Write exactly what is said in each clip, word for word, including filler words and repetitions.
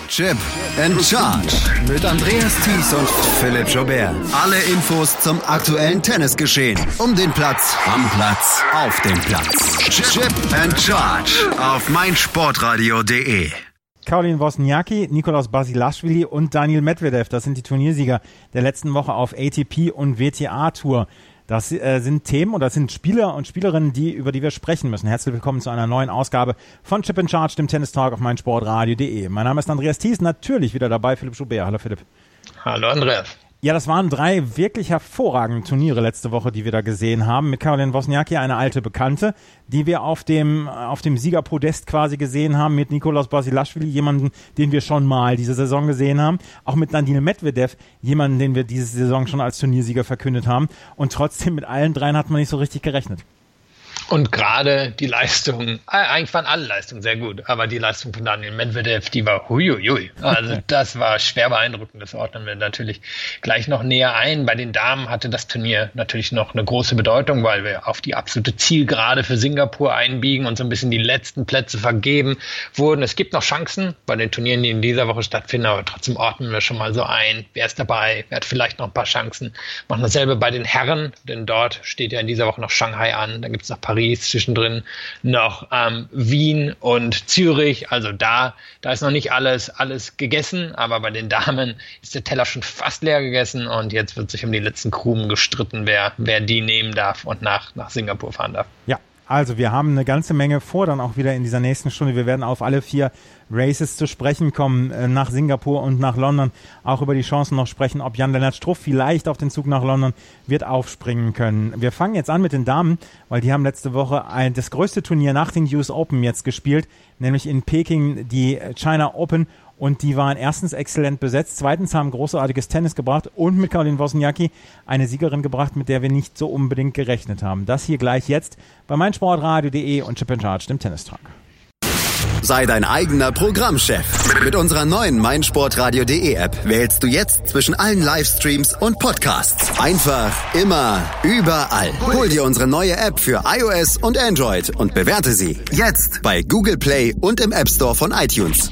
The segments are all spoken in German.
Chip and Charge mit Andreas Thies und Philipp Joubert. Alle Infos zum aktuellen Tennisgeschehen. Um den Platz, am Platz, auf dem Platz. Chip and Charge auf meinsportradio punkt de. Caroline Wozniacki, Nicolas Basilashvili und Daniil Medvedev, das sind die Turniersieger der letzten Woche auf A T P und W T A-Tour. Das äh, sind Themen oder das sind Spieler und Spielerinnen, die über die wir sprechen müssen. Herzlich willkommen zu einer neuen Ausgabe von Chip and Charge, dem Tennis Talk auf meinsportradio punkt de. Mein Name ist Andreas Thies, natürlich wieder dabei Philipp Joubert. Hallo Philipp. Hallo Andreas. Ja, das waren drei wirklich hervorragende Turniere letzte Woche, die wir da gesehen haben. Mit Caroline Wozniacki, eine alte Bekannte, die wir auf dem auf dem Siegerpodest quasi gesehen haben. Mit Nicolas Basilashvili, jemanden, den wir schon mal diese Saison gesehen haben. Auch mit Daniil Medvedev, jemanden, den wir diese Saison schon als Turniersieger verkündet haben. Und trotzdem mit allen dreien hat man nicht so richtig gerechnet. Und gerade die Leistung, eigentlich waren alle Leistungen sehr gut, aber die Leistung von Daniil Medvedev, die war huiuiui. Also das war schwer beeindruckend, das ordnen wir natürlich gleich noch näher ein. Bei den Damen hatte das Turnier natürlich noch eine große Bedeutung, weil wir auf die absolute Zielgerade für Singapur einbiegen und so ein bisschen die letzten Plätze vergeben wurden. Es gibt noch Chancen bei den Turnieren, die in dieser Woche stattfinden, aber trotzdem ordnen wir schon mal so ein. Wer ist dabei? Wer hat vielleicht noch ein paar Chancen? Machen dasselbe bei den Herren, denn dort steht ja in dieser Woche noch Shanghai an, dann gibt es noch Paris. Zwischendrin noch ähm, Wien und Zürich, also da, da ist noch nicht alles, alles gegessen, aber bei den Damen ist der Teller schon fast leer gegessen und jetzt wird sich um die letzten Krumen gestritten, wer, wer die nehmen darf und nach, nach Singapur fahren darf. Ja, also wir haben eine ganze Menge vor, dann auch wieder in dieser nächsten Stunde. Wir werden auf alle vier Races zu sprechen kommen, äh, nach Singapur und nach London. Auch über die Chancen noch sprechen, ob Jan-Lennart Struff vielleicht auf den Zug nach London wird aufspringen können. Wir fangen jetzt an mit den Damen, weil die haben letzte Woche ein, das größte Turnier nach den U S Open jetzt gespielt, nämlich in Peking die China Open. Und die waren erstens exzellent besetzt, zweitens haben großartiges Tennis gebracht und mit Caroline Wozniacki eine Siegerin gebracht, mit der wir nicht so unbedingt gerechnet haben. Das hier gleich jetzt bei meinsportradio punkt de und Chip and Charge, dem Tennistrag. Sei dein eigener Programmchef. Mit unserer neuen meinsportradio punkt de App wählst du jetzt zwischen allen Livestreams und Podcasts. Einfach, immer, überall. Hol dir unsere neue App für iOS und Android und bewerte sie jetzt bei Google Play und im App Store von iTunes.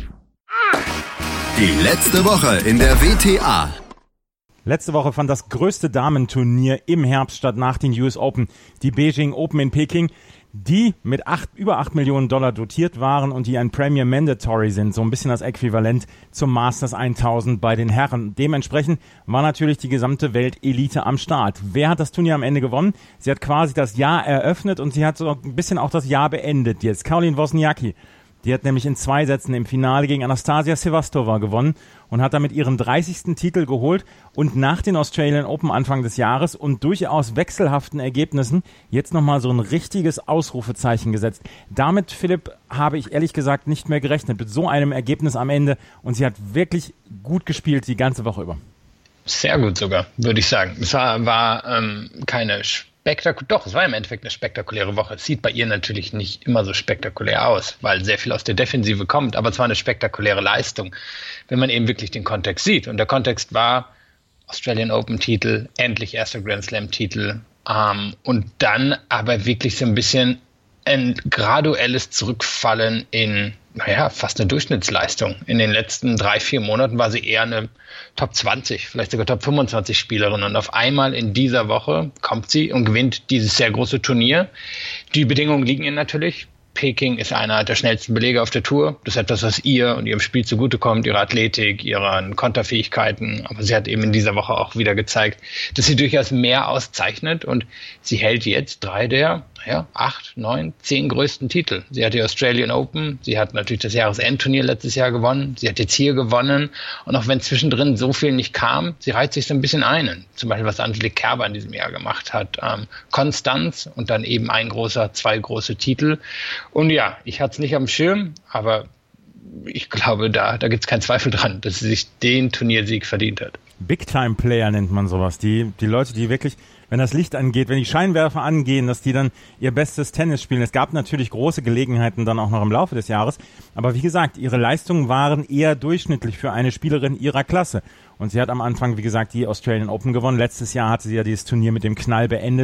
Die letzte Woche in der W T A. Letzte Woche fand das größte Damenturnier im Herbst statt nach den U S Open. Die Beijing Open in Peking, die mit acht, über acht Millionen Dollar dotiert waren und die ein Premier Mandatory sind. So ein bisschen das Äquivalent zum Masters tausend bei den Herren. Dementsprechend war natürlich die gesamte Weltelite am Start. Wer hat das Turnier am Ende gewonnen? Sie hat quasi das Jahr eröffnet und sie hat so ein bisschen auch das Jahr beendet jetzt. Caroline Wozniacki. Die hat nämlich in zwei Sätzen im Finale gegen Anastasia Sevastova gewonnen und hat damit ihren dreißigsten Titel geholt und nach den Australian Open Anfang des Jahres und durchaus wechselhaften Ergebnissen jetzt nochmal so ein richtiges Ausrufezeichen gesetzt. Damit, Philipp, habe ich ehrlich gesagt nicht mehr gerechnet mit so einem Ergebnis am Ende und sie hat wirklich gut gespielt die ganze Woche über. Sehr gut sogar, würde ich sagen. Es war, war ähm, keine Spektakulär, doch, es war im Endeffekt eine spektakuläre Woche. Es sieht bei ihr natürlich nicht immer so spektakulär aus, weil sehr viel aus der Defensive kommt, aber es war eine spektakuläre Leistung, wenn man eben wirklich den Kontext sieht. Und der Kontext war Australian Open Titel, endlich erster Grand Slam Titel ähm, und dann aber wirklich so ein bisschen ein graduelles Zurückfallen in, naja, fast eine Durchschnittsleistung. In den letzten drei, vier Monaten war sie eher eine Top zwanzig, vielleicht sogar Top fünfundzwanzig Spielerin. Und auf einmal in dieser Woche kommt sie und gewinnt dieses sehr große Turnier. Die Bedingungen liegen ihr natürlich. Peking ist einer der schnellsten Belege auf der Tour. Das ist etwas, was ihr und ihrem Spiel zugutekommt, ihrer Athletik, ihren Konterfähigkeiten. Aber sie hat eben in dieser Woche auch wieder gezeigt, dass sie durchaus mehr auszeichnet. Und sie hält jetzt drei der ja, acht, neun, zehn größten Titel. Sie hat die Australian Open, sie hat natürlich das Jahresendturnier letztes Jahr gewonnen, sie hat jetzt hier gewonnen. Und auch wenn zwischendrin so viel nicht kam, sie reiht sich so ein bisschen ein. Zum Beispiel, was Angelique Kerber in diesem Jahr gemacht hat. Ähm, Konstanz und dann eben ein großer, zwei große Titel. Und ja, ich hatte es nicht am Schirm, aber ich glaube, da, da gibt es keinen Zweifel dran, dass sie sich den Turniersieg verdient hat. Big-Time-Player nennt man sowas. Die, die Leute, die wirklich, wenn das Licht angeht, wenn die Scheinwerfer angehen, dass die dann ihr bestes Tennis spielen. Es gab natürlich große Gelegenheiten dann auch noch im Laufe des Jahres. Aber wie gesagt, ihre Leistungen waren eher durchschnittlich für eine Spielerin ihrer Klasse. Und sie hat am Anfang, wie gesagt, die Australian Open gewonnen. Letztes Jahr hatte sie ja dieses Turnier mit dem Knall beendet.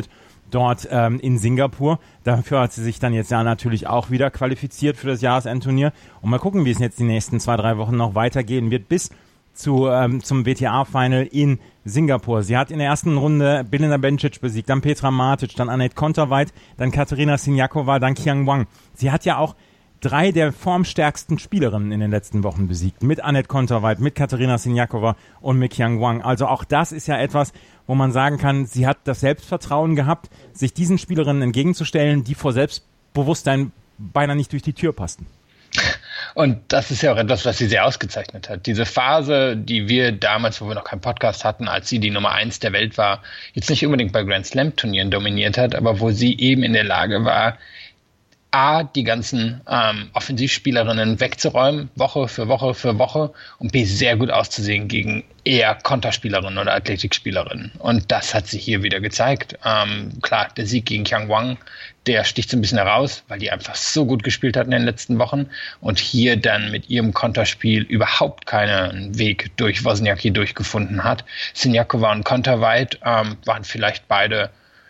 dort ähm, in Singapur. Dafür hat sie sich dann jetzt ja natürlich auch wieder qualifiziert für das Jahresendturnier. Und mal gucken, wie es jetzt die nächsten zwei, drei Wochen noch weitergehen wird bis zu, ähm, zum W T A-Final in Singapur. Sie hat in der ersten Runde Belinda Bencic besiegt, dann Petra Martic, dann Anett Kontaveit, dann Katerina Siniakova, dann Qiang Wang. Sie hat ja auch drei der formstärksten Spielerinnen in den letzten Wochen besiegt. Mit Anett Kontaveit, mit Katerina Siniakova und mit Qiang Wang. Also auch das ist ja etwas, wo man sagen kann, sie hat das Selbstvertrauen gehabt, sich diesen Spielerinnen entgegenzustellen, die vor Selbstbewusstsein beinahe nicht durch die Tür passten. Und das ist ja auch etwas, was sie sehr ausgezeichnet hat. Diese Phase, die wir damals, wo wir noch keinen Podcast hatten, als sie die Nummer eins der Welt war, jetzt nicht unbedingt bei Grand Slam Turnieren dominiert hat, aber wo sie eben in der Lage war, A, die ganzen ähm, Offensivspielerinnen wegzuräumen, Woche für Woche für Woche, und B, sehr gut auszusehen gegen eher Konterspielerinnen oder Athletikspielerinnen. Und das hat sich hier wieder gezeigt. Ähm, klar, der Sieg gegen Qiang Wang, der sticht so ein bisschen heraus, weil die einfach so gut gespielt hat in den letzten Wochen und hier dann mit ihrem Konterspiel überhaupt keinen Weg durch Wozniacki durchgefunden hat. Siniakova und Kontaveit ähm, waren vielleicht beide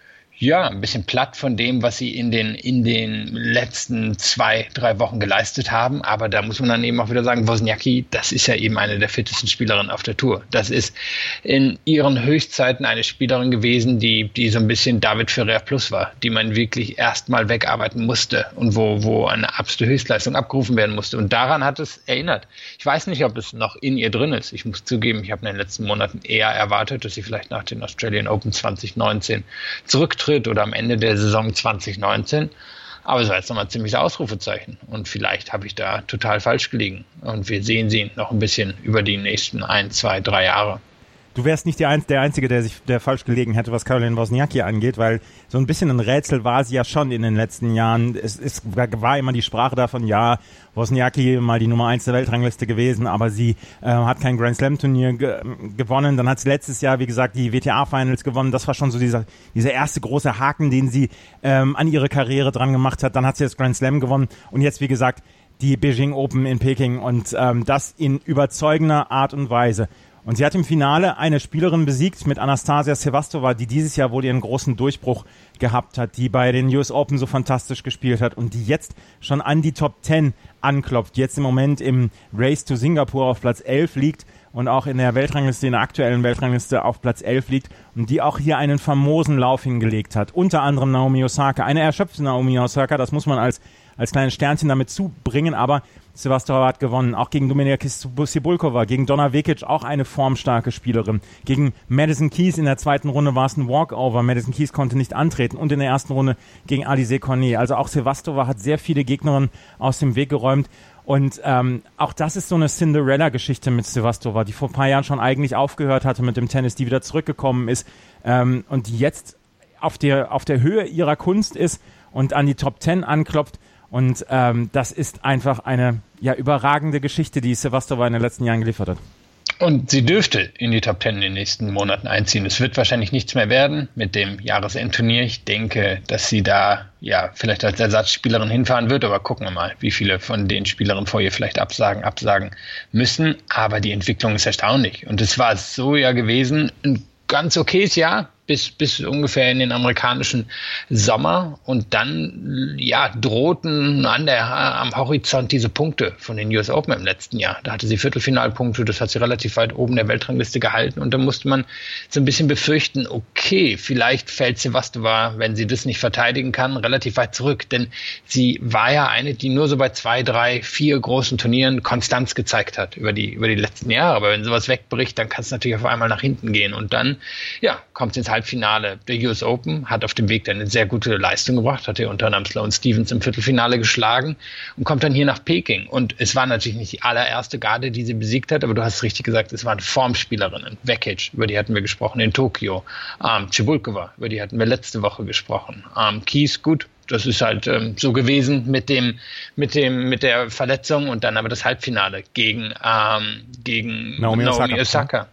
ja, ein bisschen platt von dem, was sie in den, in den letzten zwei, drei Wochen geleistet haben. Aber da muss man dann eben auch wieder sagen, Wozniacki, das ist ja eben eine der fittesten Spielerinnen auf der Tour. Das ist in ihren Höchstzeiten eine Spielerin gewesen, die, die so ein bisschen David Ferrer Plus war, die man wirklich erstmal wegarbeiten musste und wo, wo eine absolute Höchstleistung abgerufen werden musste. Und daran hat es erinnert. Ich weiß nicht, ob es noch in ihr drin ist. Ich muss zugeben, ich habe in den letzten Monaten eher erwartet, dass sie vielleicht nach den Australian Open zwanzig neunzehn zurücktritt oder am Ende der Saison zwanzig neunzehn. Aber es war jetzt nochmal ein ziemliches Ausrufezeichen. Und vielleicht habe ich da total falsch gelegen. Und wir sehen sie noch ein bisschen über die nächsten ein, zwei, drei Jahre. Du wärst nicht der, Einz- der Einzige, der sich der falsch gelegen hätte, was Caroline Wozniacki angeht, weil so ein bisschen ein Rätsel war sie ja schon in den letzten Jahren. Es, es war immer die Sprache davon, ja, Wozniacki mal die Nummer eins der Weltrangliste gewesen, aber sie äh, hat kein Grand Slam Turnier ge- gewonnen. Dann hat sie letztes Jahr, wie gesagt, die W T A-Finals gewonnen. Das war schon so dieser, dieser erste große Haken, den sie ähm, an ihre Karriere dran gemacht hat. Dann hat sie das Grand Slam gewonnen und jetzt, wie gesagt, die Beijing Open in Peking und ähm, das in überzeugender Art und Weise. Und sie hat im Finale eine Spielerin besiegt mit Anastasia Sevastova, die dieses Jahr wohl ihren großen Durchbruch gehabt hat, die bei den U S Open so fantastisch gespielt hat und die jetzt schon an die Top zehn anklopft, jetzt im Moment im Race to Singapur auf Platz elf liegt und auch in der Weltrangliste, in der aktuellen Weltrangliste auf Platz elf liegt und die auch hier einen famosen Lauf hingelegt hat. Unter anderem Naomi Osaka, eine erschöpfte Naomi Osaka, das muss man als als kleines Sternchen damit zubringen, aber Sevastova hat gewonnen, auch gegen Dominika Cibulkova, gegen Donna Vekic, auch eine formstarke Spielerin. Gegen Madison Keys in der zweiten Runde war es ein Walkover, Madison Keys konnte nicht antreten und in der ersten Runde gegen Alizé Cornet. Also auch Sevastova hat sehr viele Gegnerinnen aus dem Weg geräumt und ähm, auch das ist so eine Cinderella-Geschichte mit Sevastova, die vor ein paar Jahren schon eigentlich aufgehört hatte mit dem Tennis, die wieder zurückgekommen ist ähm, und die jetzt auf der, auf der Höhe ihrer Kunst ist und an die Top zehn anklopft. Und ähm, das ist einfach eine ja überragende Geschichte, die Sevastova in den letzten Jahren geliefert hat. Und sie dürfte in die Top Ten in den nächsten Monaten einziehen. Es wird wahrscheinlich nichts mehr werden mit dem Jahresendturnier. Ich denke, dass sie da ja vielleicht als Ersatzspielerin hinfahren wird, aber gucken wir mal, wie viele von den Spielerinnen vor ihr vielleicht absagen, absagen müssen. Aber die Entwicklung ist erstaunlich. Und es war so ja gewesen, ein ganz okayes Jahr. Bis, bis ungefähr in den amerikanischen Sommer und dann ja drohten an der, am Horizont diese Punkte von den U S Open im letzten Jahr. Da hatte sie Viertelfinalpunkte, das hat sie relativ weit oben der Weltrangliste gehalten und da musste man so ein bisschen befürchten, okay, vielleicht fällt Sevastova, wenn sie das nicht verteidigen kann, relativ weit zurück, denn sie war ja eine, die nur so bei zwei, drei, vier großen Turnieren Konstanz gezeigt hat über die, über die letzten Jahre, aber wenn sowas wegbricht, dann kann es natürlich auf einmal nach hinten gehen und dann, ja, kommt es ins Halbfinale der U S Open, hat auf dem Weg dann eine sehr gute Leistung gebracht, hat hier unter anderem Sloane Stephens im Viertelfinale geschlagen und kommt dann hier nach Peking. Und es war natürlich nicht die allererste Garde, die sie besiegt hat, aber du hast es richtig gesagt, es waren Formspielerinnen. Vekic, über die hatten wir gesprochen in Tokio. Ähm, Cibulkova, über die hatten wir letzte Woche gesprochen. Ähm, Keys, gut, das ist halt ähm, so gewesen mit dem, mit dem, mit der Verletzung und dann aber das Halbfinale gegen, ähm, gegen Naomi, Naomi Osaka. Osaka.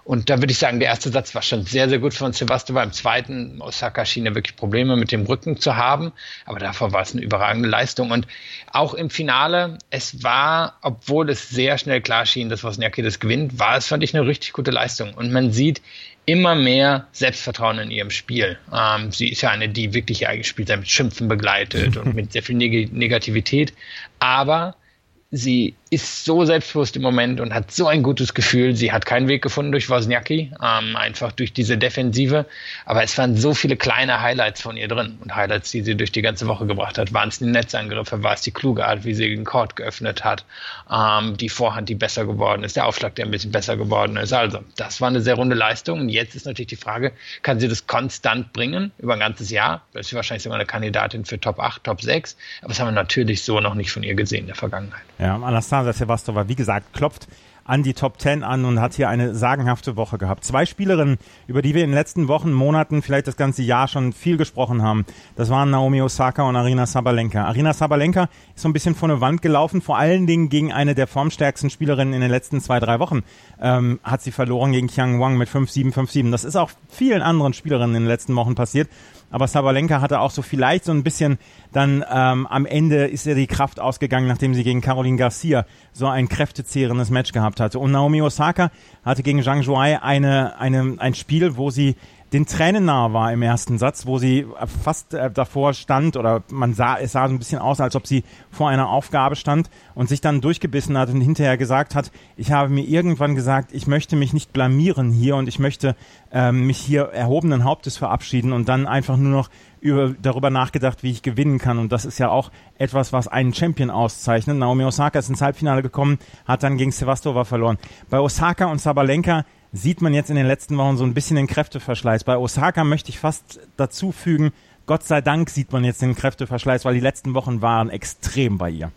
Und da würde ich sagen, der erste Satz war schon sehr, sehr gut von Sevastova. Im zweiten, Osaka schien ja wirklich Probleme mit dem Rücken zu haben. Aber davor war es eine überragende Leistung. Und auch im Finale, es war, obwohl es sehr schnell klar schien, dass Wozniacki das gewinnt, war es, fand ich, eine richtig gute Leistung. Und man sieht immer mehr Selbstvertrauen in ihrem Spiel. Ähm, sie ist ja eine, die wirklich ihr eigenes Spiel mit Schimpfen begleitet und mit sehr viel Neg- Negativität. Aber sie ist so selbstbewusst im Moment und hat so ein gutes Gefühl. Sie hat keinen Weg gefunden durch Wozniacki, ähm, einfach durch diese Defensive. Aber es waren so viele kleine Highlights von ihr drin. Und Highlights, die sie durch die ganze Woche gebracht hat. Waren es die Netzangriffe, war es die kluge Art, wie sie den Court geöffnet hat, ähm, die Vorhand, die besser geworden ist, der Aufschlag, der ein bisschen besser geworden ist. Also, das war eine sehr runde Leistung. Und jetzt ist natürlich die Frage, kann sie das konstant bringen über ein ganzes Jahr? Das ist wahrscheinlich sogar eine Kandidatin für Top acht, Top sechs. Aber das haben wir natürlich so noch nicht von ihr gesehen in der Vergangenheit. Ja, Anastasia Sevastova, wie gesagt, klopft an die Top zehn an und hat hier eine sagenhafte Woche gehabt. Zwei Spielerinnen, über die wir in den letzten Wochen, Monaten, vielleicht das ganze Jahr schon viel gesprochen haben, das waren Naomi Osaka und Aryna Sabalenka. Aryna Sabalenka ist so ein bisschen vor eine Wand gelaufen, vor allen Dingen gegen eine der formstärksten Spielerinnen in den letzten zwei, drei Wochen. Ähm, hat sie verloren gegen Qiang Wang mit fünf sieben, fünf sieben. Das ist auch vielen anderen Spielerinnen in den letzten Wochen passiert. Aber Sabalenka hatte auch so vielleicht so ein bisschen dann ähm, am Ende ist ihr die Kraft ausgegangen, nachdem sie gegen Caroline Garcia so ein kräftezehrendes Match gehabt hatte. Und Naomi Osaka hatte gegen Zhang Zhuai eine, eine, ein Spiel, wo sie den Tränen nahe war im ersten Satz, wo sie fast äh, davor stand oder man sah, es sah so ein bisschen aus, als ob sie vor einer Aufgabe stand und sich dann durchgebissen hat und hinterher gesagt hat, ich habe mir irgendwann gesagt, ich möchte mich nicht blamieren hier und ich möchte ähm, mich hier erhobenen Hauptes verabschieden und dann einfach nur noch über, darüber nachgedacht, wie ich gewinnen kann. Und das ist ja auch etwas, was einen Champion auszeichnet. Naomi Osaka ist ins Halbfinale gekommen, hat dann gegen Sevastova verloren. Bei Osaka und Sabalenka sieht man jetzt in den letzten Wochen so ein bisschen den Kräfteverschleiß. Bei Osaka möchte ich fast dazu fügen, Gott sei Dank sieht man jetzt den Kräfteverschleiß, weil die letzten Wochen waren extrem bei ihr.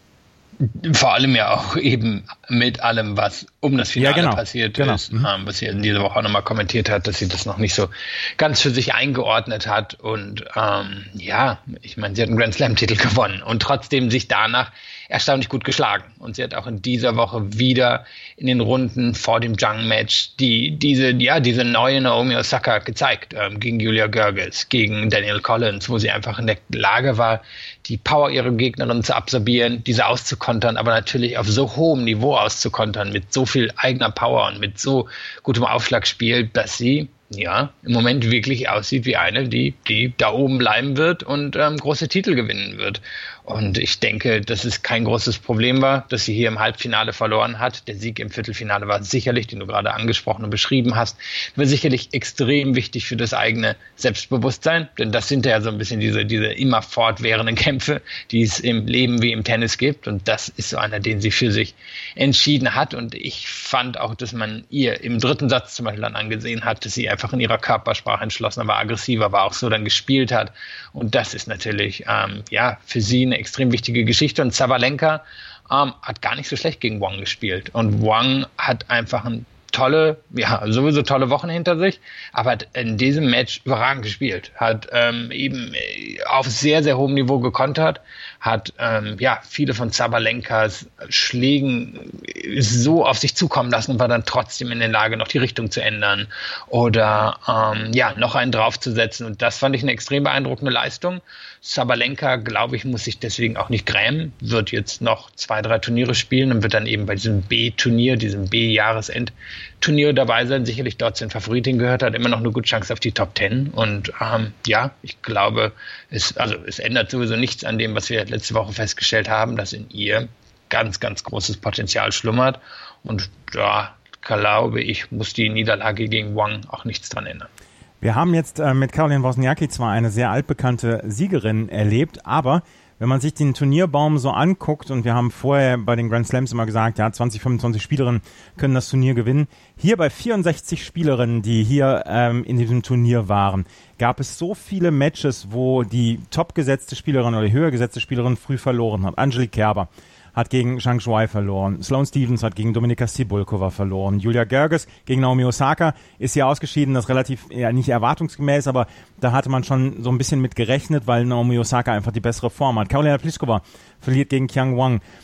Vor allem ja auch eben mit allem, was um das Finale ja, genau. passiert genau. ist, mhm. was sie in dieser Woche auch nochmal kommentiert hat, dass sie das noch nicht so ganz für sich eingeordnet hat. Und ähm, ja, ich meine, sie hat einen Grand Slam-Titel gewonnen und trotzdem sich danach erstaunlich gut geschlagen. Und sie hat auch in dieser Woche wieder in den Runden vor dem Zhang-Match die, diese, ja, diese neue Naomi Osaka gezeigt, ähm, gegen Julia Görges, gegen Danielle Collins, wo sie einfach in der Lage war, die Power ihrer Gegnerin zu absorbieren, diese auszukontern, aber natürlich auf so hohem Niveau auszukontern, mit so viel eigener Power und mit so gutem Aufschlagspiel, dass sie ja im Moment wirklich aussieht wie eine, die, die da oben bleiben wird und ähm, große Titel gewinnen wird. Und ich denke, dass es kein großes Problem war, dass sie hier im Halbfinale verloren hat. Der Sieg im Viertelfinale war sicherlich, den du gerade angesprochen und beschrieben hast, war sicherlich extrem wichtig für das eigene Selbstbewusstsein. Denn das sind ja so ein bisschen diese, diese immer fortwährenden Kämpfe, die es im Leben wie im Tennis gibt. Und das ist so einer, den sie für sich entschieden hat. Und ich fand auch, dass man ihr im dritten Satz zum Beispiel dann angesehen hat, dass sie einfach in ihrer Körpersprache entschlossener war, aggressiver war, auch so dann gespielt hat. Und das ist natürlich ähm, ja für sie eine extrem wichtige Geschichte. Und Sabalenka ähm, hat gar nicht so schlecht gegen Wang gespielt. Und Wang hat einfach ein tolle, ja, sowieso tolle Wochen hinter sich, aber hat in diesem Match überragend gespielt. Hat ähm, eben auf sehr, sehr hohem Niveau gekontert, hat ähm, ja viele von Sabalenkas Schlägen so auf sich zukommen lassen und war dann trotzdem in der Lage, noch die Richtung zu ändern oder ähm, ja, noch einen draufzusetzen. Und das fand ich eine extrem beeindruckende Leistung. Sabalenka, glaube ich, muss sich deswegen auch nicht grämen, wird jetzt noch zwei, drei Turniere spielen und wird dann eben bei diesem B-Turnier, diesem B-Jahresend-Turnier dabei sein. Sicherlich dort zur Favoritin gehört, hat immer noch eine gute Chance auf die Top Ten. Und ähm, ja, ich glaube, es, also, es ändert sowieso nichts an dem, was wir letzte Woche festgestellt haben, dass in ihr ganz, ganz großes Potenzial schlummert. Und da glaube ich, muss die Niederlage gegen Wang auch nichts dran ändern. Wir haben jetzt äh, mit Caroline Wozniacki zwar eine sehr altbekannte Siegerin erlebt, aber wenn man sich den Turnierbaum so anguckt, und wir haben vorher bei den Grand Slams immer gesagt, ja, zwanzig, fünfundzwanzig Spielerinnen können das Turnier gewinnen. Hier bei vierundsechzig Spielerinnen, die hier ähm, in diesem Turnier waren, gab es so viele Matches, wo die top gesetzte Spielerin oder die höher gesetzte Spielerin früh verloren hat. Angelique Kerber hat gegen Zhang Zhuai verloren. Sloane Stephens hat gegen Dominika Cibulkova verloren. Julia Görges gegen Naomi Osaka ist hier ausgeschieden. Das relativ, ja, nicht erwartungsgemäß, aber da hatte man schon so ein bisschen mit gerechnet, weil Naomi Osaka einfach die bessere Form hat. Karolina Pliskova verliert gegen Qiang Wang.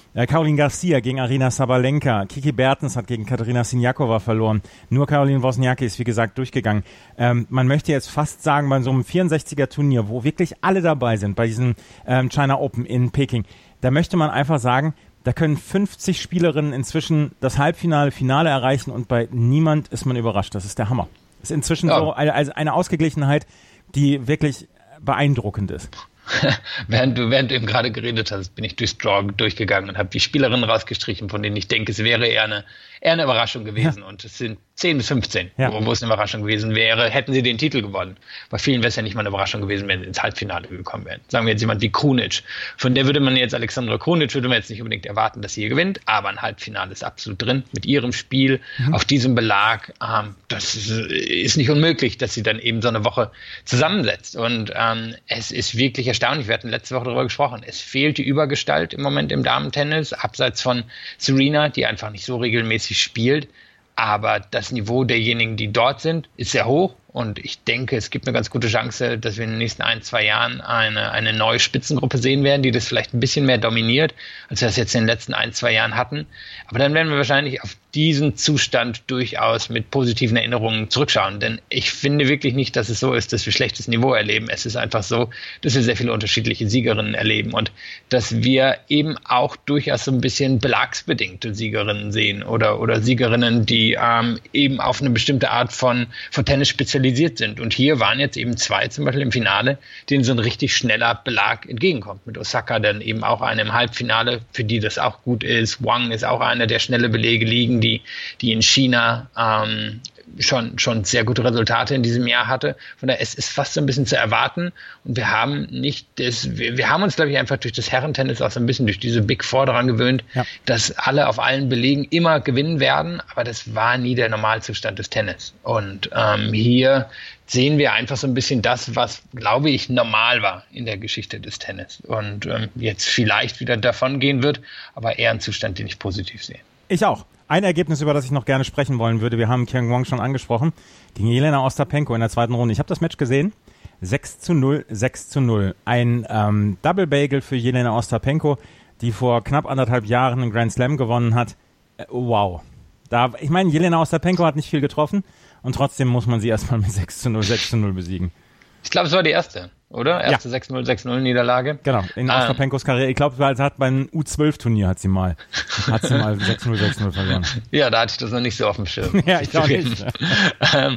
Äh, Caroline Garcia gegen Aryna Sabalenka. Kiki Bertens hat gegen Katerina Siniakova verloren. Nur Caroline Wozniacki ist, wie gesagt, durchgegangen. Ähm, man möchte jetzt fast sagen, bei so einem vierundsechziger-Turnier, wo wirklich alle dabei sind, bei diesem ähm, China Open in Peking, da möchte man einfach sagen, da können fünfzig Spielerinnen inzwischen das Halbfinale, Finale erreichen und bei niemand ist man überrascht. Das ist der Hammer. Das ist inzwischen ja. so eine, also eine Ausgeglichenheit, die wirklich beeindruckend ist. während du, während du eben gerade geredet hast, bin ich durchs Draw durchgegangen und habe die Spielerinnen rausgestrichen, von denen ich denke, es wäre eher eine, eher eine Überraschung gewesen. Ja. Und es sind zehn bis fünfzehn, ja. wo, wo es eine Überraschung gewesen wäre, hätten sie den Titel gewonnen. Bei vielen wäre es ja nicht mal eine Überraschung gewesen, wenn sie ins Halbfinale gekommen wären. Sagen wir jetzt jemand wie Krunic. Von der würde man jetzt, Alexandra Krunic, würde man jetzt nicht unbedingt erwarten, dass sie hier gewinnt, aber ein Halbfinale ist absolut drin. Mit ihrem Spiel, mhm. auf diesem Belag, ähm, das ist, ist nicht unmöglich, dass sie dann eben so eine Woche zusammensetzt. Und ähm, es ist wirklich erstaunlich. Wir hatten letzte Woche darüber gesprochen. Es fehlt die Übergestalt im Moment im Damen-Tennis, abseits von Serena, die einfach nicht so regelmäßig spielt. Aber das Niveau derjenigen, die dort sind, ist sehr hoch. Und ich denke, es gibt eine ganz gute Chance, dass wir in den nächsten ein, zwei Jahren eine, eine neue Spitzengruppe sehen werden, die das vielleicht ein bisschen mehr dominiert, als wir das jetzt in den letzten ein, zwei Jahren hatten. Aber dann werden wir wahrscheinlich auf diesen Zustand durchaus mit positiven Erinnerungen zurückschauen. Denn ich finde wirklich nicht, dass es so ist, dass wir schlechtes Niveau erleben. Es ist einfach so, dass wir sehr viele unterschiedliche Siegerinnen erleben und dass wir eben auch durchaus so ein bisschen belagsbedingte Siegerinnen sehen oder, oder Siegerinnen, die ähm, eben auf eine bestimmte Art von, von Tennis spezialisiert sind. Und hier waren jetzt eben zwei zum Beispiel im Finale, denen so ein richtig schneller Belag entgegenkommt. Mit Osaka dann eben auch eine im Halbfinale, für die das auch gut ist. Wang ist auch einer, der schnelle Belege liegen, die, die in China ähm, schon, schon sehr gute Resultate in diesem Jahr hatte. Von daher, es ist fast so ein bisschen zu erwarten. Und wir haben nicht das, wir, wir haben uns, glaube ich, einfach durch das Herrentennis auch so ein bisschen durch diese Big Four daran gewöhnt, ja. dass alle auf allen Belegen immer gewinnen werden. Aber das war nie der Normalzustand des Tennis. Und ähm, hier sehen wir einfach so ein bisschen das, was, glaube ich, normal war in der Geschichte des Tennis. Und ähm, jetzt vielleicht wieder davon gehen wird, aber eher ein Zustand, den ich positiv sehe. Ich auch. Ein Ergebnis, über das ich noch gerne sprechen wollen würde, wir haben Qiang Wang schon angesprochen, gegen Jelena Ostapenko in der zweiten Runde. Ich habe das Match gesehen, sechs zu null, sechs zu null. Ein ähm, Double Bagel für Jelena Ostapenko, die vor knapp anderthalb Jahren einen Grand Slam gewonnen hat. Äh, wow. Da, ich meine, Jelena Ostapenko hat nicht viel getroffen und trotzdem muss man sie erstmal mit sechs zu null, sechs zu null besiegen. Ich glaube, es war die erste, oder? Erste ja. sechs null, sechs null Niederlage. Genau, in Ostapenkos ähm. Karriere. Ich glaube, sie hat beim U zwölf Turnier hat sie mal, hat sie mal sechs null, sechs null verloren. Ja, da hatte ich das noch nicht so auf dem Schirm. Ja, ich glaube nicht. ähm,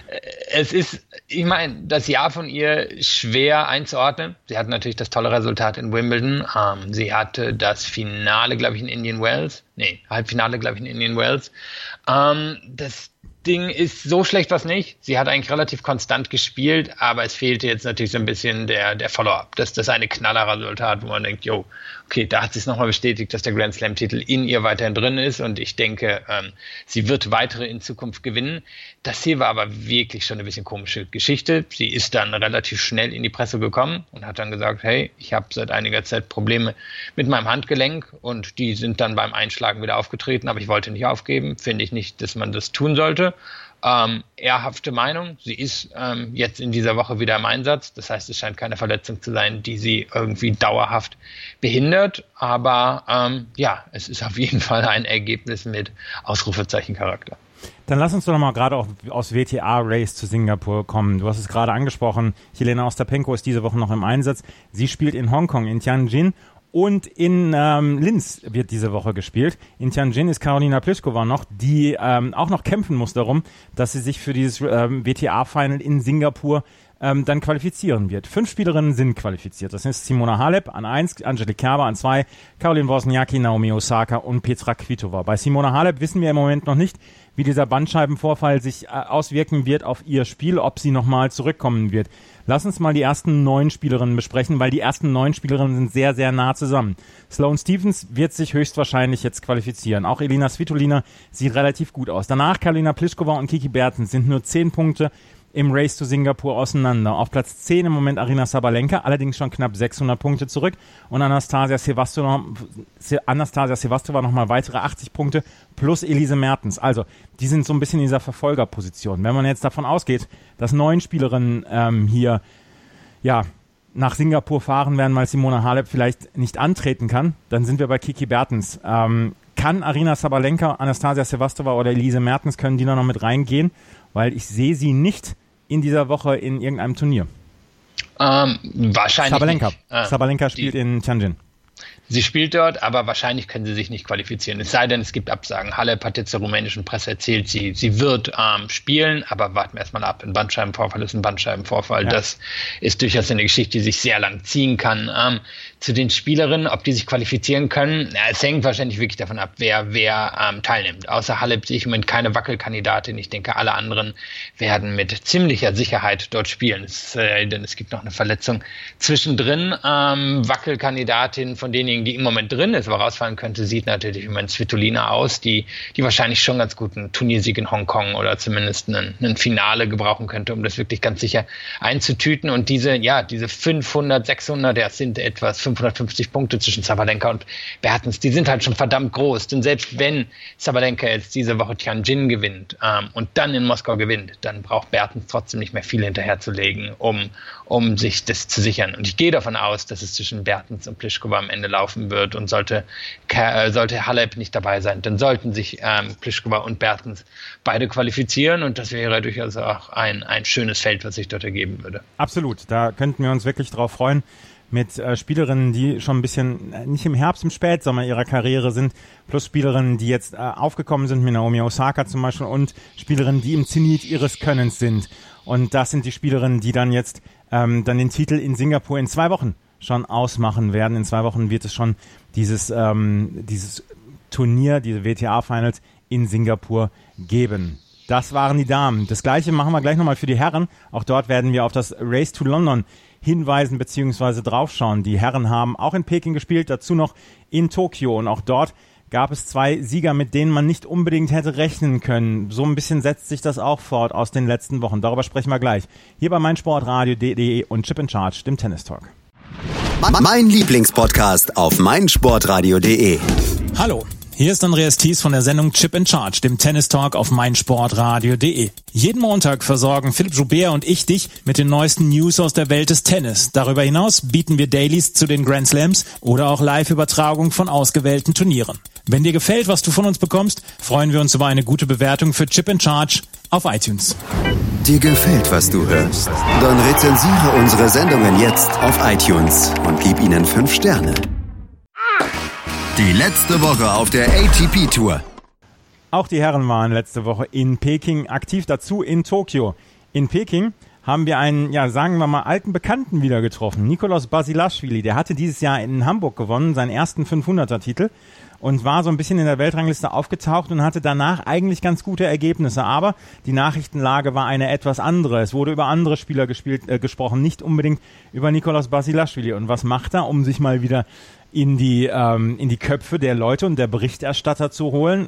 es ist, ich meine, das Jahr von ihr schwer einzuordnen. Sie hat natürlich das tolle Resultat in Wimbledon. Ähm, sie hatte das Finale, glaube ich, in Indian Wells. Nee, Halbfinale, glaube ich, in Indian Wells. Ähm, das Ding ist so schlecht was nicht. Sie hat eigentlich relativ konstant gespielt, aber es fehlte jetzt natürlich so ein bisschen der, der Follow-up. Das, das ist eine Knallerresultat, wo man denkt, jo, okay, da hat sie es nochmal bestätigt, dass der Grand Slam-Titel in ihr weiterhin drin ist und ich denke, ähm, sie wird weitere in Zukunft gewinnen. Das hier war aber wirklich schon eine bisschen komische Geschichte. Sie ist dann relativ schnell in die Presse gekommen und hat dann gesagt, hey, ich habe seit einiger Zeit Probleme mit meinem Handgelenk und die sind dann beim Einschlagen wieder aufgetreten, aber ich wollte nicht aufgeben. Finde ich nicht, dass man das tun sollte. Ähm, ehrhafte Meinung. Sie ist ähm, jetzt in dieser Woche wieder im Einsatz. Das heißt, es scheint keine Verletzung zu sein, die sie irgendwie dauerhaft behindert. Aber ähm, ja, es ist auf jeden Fall ein Ergebnis mit Ausrufezeichencharakter. Dann lass uns doch nochmal gerade auch aus W T A-Race zu Singapur kommen. Du hast es gerade angesprochen. Jelena Ostapenko ist diese Woche noch im Einsatz. Sie spielt in Hongkong, in Tianjin. Und in ähm, Linz wird diese Woche gespielt. In Tianjin ist Karolina Pliskova noch, die ähm, auch noch kämpfen muss darum, dass sie sich für dieses ähm, W T A-Final in Singapur ähm, dann qualifizieren wird. Fünf Spielerinnen sind qualifiziert. Das ist Simona Halep an eins, Angelique Kerber an zwei, Caroline Wozniacki, Naomi Osaka und Petra Kvitova. Bei Simona Halep wissen wir im Moment noch nicht, wie dieser Bandscheibenvorfall sich äh, auswirken wird auf ihr Spiel, ob sie nochmal zurückkommen wird. Lass uns mal die ersten neun Spielerinnen besprechen, weil die ersten neun Spielerinnen sind sehr, sehr nah zusammen. Sloane Stephens wird sich höchstwahrscheinlich jetzt qualifizieren. Auch Elina Svitolina sieht relativ gut aus. Danach Karolina Pliskova und Kiki Bertens sind nur zehn Punkte im Race to Singapur auseinander. Auf Platz zehn im Moment Aryna Sabalenka, allerdings schon knapp sechshundert Punkte zurück. Und Anastasia Sevastova, Anastasia Sevastova nochmal weitere achtzig Punkte plus Elise Mertens. Also, die sind so ein bisschen in dieser Verfolgerposition. Wenn man jetzt davon ausgeht, dass neun Spielerinnen ähm, hier ja nach Singapur fahren werden, weil Simona Halep vielleicht nicht antreten kann, dann sind wir bei Kiki Bertens. Ähm, kann Aryna Sabalenka, Anastasia Sevastova oder Elise Mertens, können die noch mit reingehen? Weil ich sehe sie nicht in dieser Woche in irgendeinem Turnier. Ähm, wahrscheinlich Sabalenka. nicht. Ah, Sabalenka spielt die, in Tianjin. Sie spielt dort, aber wahrscheinlich können sie sich nicht qualifizieren. Es sei denn, es gibt Absagen. Halep hat jetzt der rumänischen Presse erzählt, sie, sie wird ähm, spielen, aber warten wir erstmal ab. Ein Bandscheibenvorfall ist ein Bandscheibenvorfall. Ja. Das ist durchaus eine Geschichte, die sich sehr lang ziehen kann. Ähm, zu den Spielerinnen, ob die sich qualifizieren können, na, es hängt wahrscheinlich wirklich davon ab, wer, wer ähm, teilnimmt. Außer Halep sehe ich im Moment keine Wackelkandidatin. Ich denke, alle anderen werden mit ziemlicher Sicherheit dort spielen. Es, äh, denn es gibt noch eine Verletzung zwischendrin. Ähm, Wackelkandidatin von denjenigen, die im Moment drin ist, aber rausfallen könnte, sieht natürlich im Moment Svitolina aus, die, die wahrscheinlich schon ganz gut einen Turniersieg in Hongkong oder zumindest einen, einen Finale gebrauchen könnte, um das wirklich ganz sicher einzutüten. Und diese, ja, diese fünfhundert, sechshundert, das sind etwas fünfhundertfünfzig Punkte zwischen Sabalenka und Bertens, die sind halt schon verdammt groß. Denn selbst wenn Sabalenka jetzt diese Woche Tianjin gewinnt ähm, und dann in Moskau gewinnt, dann braucht Bertens trotzdem nicht mehr viel hinterherzulegen, um, um sich das zu sichern. Und ich gehe davon aus, dass es zwischen Bertens und Pliskova am Ende laufen wird, und sollte, äh, sollte Halep nicht dabei sein, dann sollten sich ähm, Pliskova und Bertens beide qualifizieren, und das wäre durchaus auch ein, ein schönes Feld, was sich dort ergeben würde. Absolut, da könnten wir uns wirklich drauf freuen, mit äh, Spielerinnen, die schon ein bisschen äh, nicht im Herbst, im Spätsommer ihrer Karriere sind, plus Spielerinnen, die jetzt äh, aufgekommen sind, wie Naomi Osaka zum Beispiel, und Spielerinnen, die im Zenit ihres Könnens sind. Und das sind die Spielerinnen, die dann jetzt ähm, dann den Titel in Singapur in zwei Wochen schon ausmachen werden. In zwei Wochen wird es schon dieses, ähm, dieses Turnier, diese W T A-Finals in Singapur geben. Das waren die Damen. Das Gleiche machen wir gleich nochmal für die Herren. Auch dort werden wir auf das Race to London hinweisen bzw. draufschauen. Die Herren haben auch in Peking gespielt, dazu noch in Tokio, und auch dort gab es zwei Sieger, mit denen man nicht unbedingt hätte rechnen können. So ein bisschen setzt sich das auch fort aus den letzten Wochen. Darüber sprechen wir gleich. Hier bei meinsportradio punkt de und Chip in Charge, dem Tennis Talk. Mein Lieblingspodcast auf meinsportradio punkt de. Hallo, hier ist Andreas Thies von der Sendung Chip in Charge, dem Tennis Talk auf meinsportradio punkt de. Jeden Montag versorgen Philipp Joubert und ich dich mit den neuesten News aus der Welt des Tennis. Darüber hinaus bieten wir Dailies zu den Grand Slams oder auch Live-Übertragung von ausgewählten Turnieren. Wenn dir gefällt, was du von uns bekommst, freuen wir uns über eine gute Bewertung für Chip in Charge auf iTunes. Dir gefällt, was du hörst? Dann rezensiere unsere Sendungen jetzt auf iTunes und gib ihnen fünf Sterne. Die letzte Woche auf der A T P-Tour. Auch die Herren waren letzte Woche in Peking aktiv, dazu in Tokio. In Peking haben wir einen, ja, sagen wir mal, alten Bekannten wieder getroffen. Nikoloz Basilashvili, der hatte dieses Jahr in Hamburg gewonnen, seinen ersten fünfhunderter-Titel, und war so ein bisschen in der Weltrangliste aufgetaucht und hatte danach eigentlich ganz gute Ergebnisse. Aber die Nachrichtenlage war eine etwas andere. Es wurde über andere Spieler gespielt, äh, gesprochen, nicht unbedingt über Nikoloz Basilashvili. Und was macht er, um sich mal wieder in die, ähm, in die Köpfe der Leute und der Berichterstatter zu holen?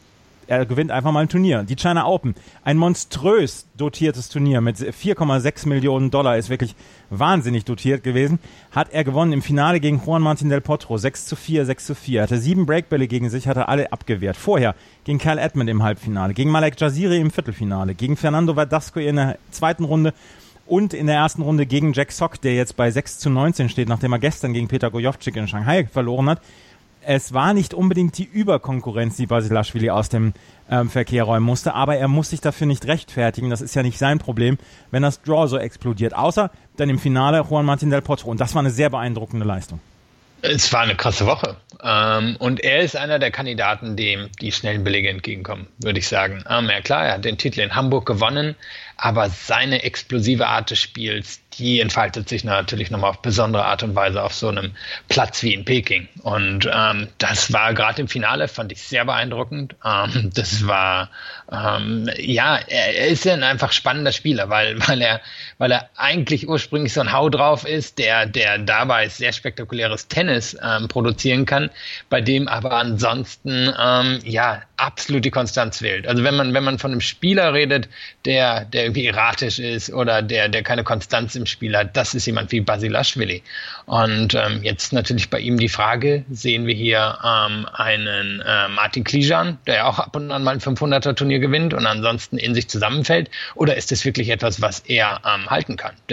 Er gewinnt einfach mal ein Turnier. Die China Open, ein monströs dotiertes Turnier mit vier Komma sechs Millionen Dollar, ist wirklich wahnsinnig dotiert gewesen, hat er gewonnen im Finale gegen Juan Martín del Potro, sechs zu vier, sechs zu vier, hatte sieben Breakbälle gegen sich, hatte alle abgewehrt. Vorher gegen Kyle Edmund im Halbfinale, gegen Malek Jaziri im Viertelfinale, gegen Fernando Verdasco in der zweiten Runde und in der ersten Runde gegen Jack Sock, der jetzt bei sechs zu neunzehn steht, nachdem er gestern gegen Peter Gojowczyk in Shanghai verloren hat. Es war nicht unbedingt die Überkonkurrenz, die Basilashvili aus dem ähm, Verkehr räumen musste, aber er muss sich dafür nicht rechtfertigen. Das ist ja nicht sein Problem, wenn das Draw so explodiert. Außer dann im Finale Juan Martín del Potro. Und das war eine sehr beeindruckende Leistung. Es war eine krasse Woche. Ähm, und er ist einer der Kandidaten, dem die schnellen Belege entgegenkommen, würde ich sagen. Ähm, ja klar, er hat den Titel in Hamburg gewonnen, aber seine explosive Art des Spiels, die entfaltet sich natürlich nochmal auf besondere Art und Weise auf so einem Platz wie in Peking. Und ähm, das war gerade im Finale, fand ich sehr beeindruckend. Ähm, das war, ähm, ja, er, er ist ja ein einfach spannender Spieler, weil, weil er, weil er eigentlich ursprünglich so ein Hau drauf ist, der, der dabei sehr spektakuläres Tennis ähm, produzieren kann, bei dem aber ansonsten, ähm, ja, absolut die Konstanz fehlt. Also wenn man, wenn man von einem Spieler redet, der, der irgendwie erratisch ist oder der, der keine Konstanz im Spiel hat, das ist jemand wie Basilashvili. Und ähm, jetzt natürlich bei ihm die Frage, sehen wir hier ähm, einen äh, Martin Klijan, der ja auch ab und an mal ein fünfhunderter-Turnier gewinnt und ansonsten in sich zusammenfällt, oder ist das wirklich etwas, was er ähm, halten kann? Denn hat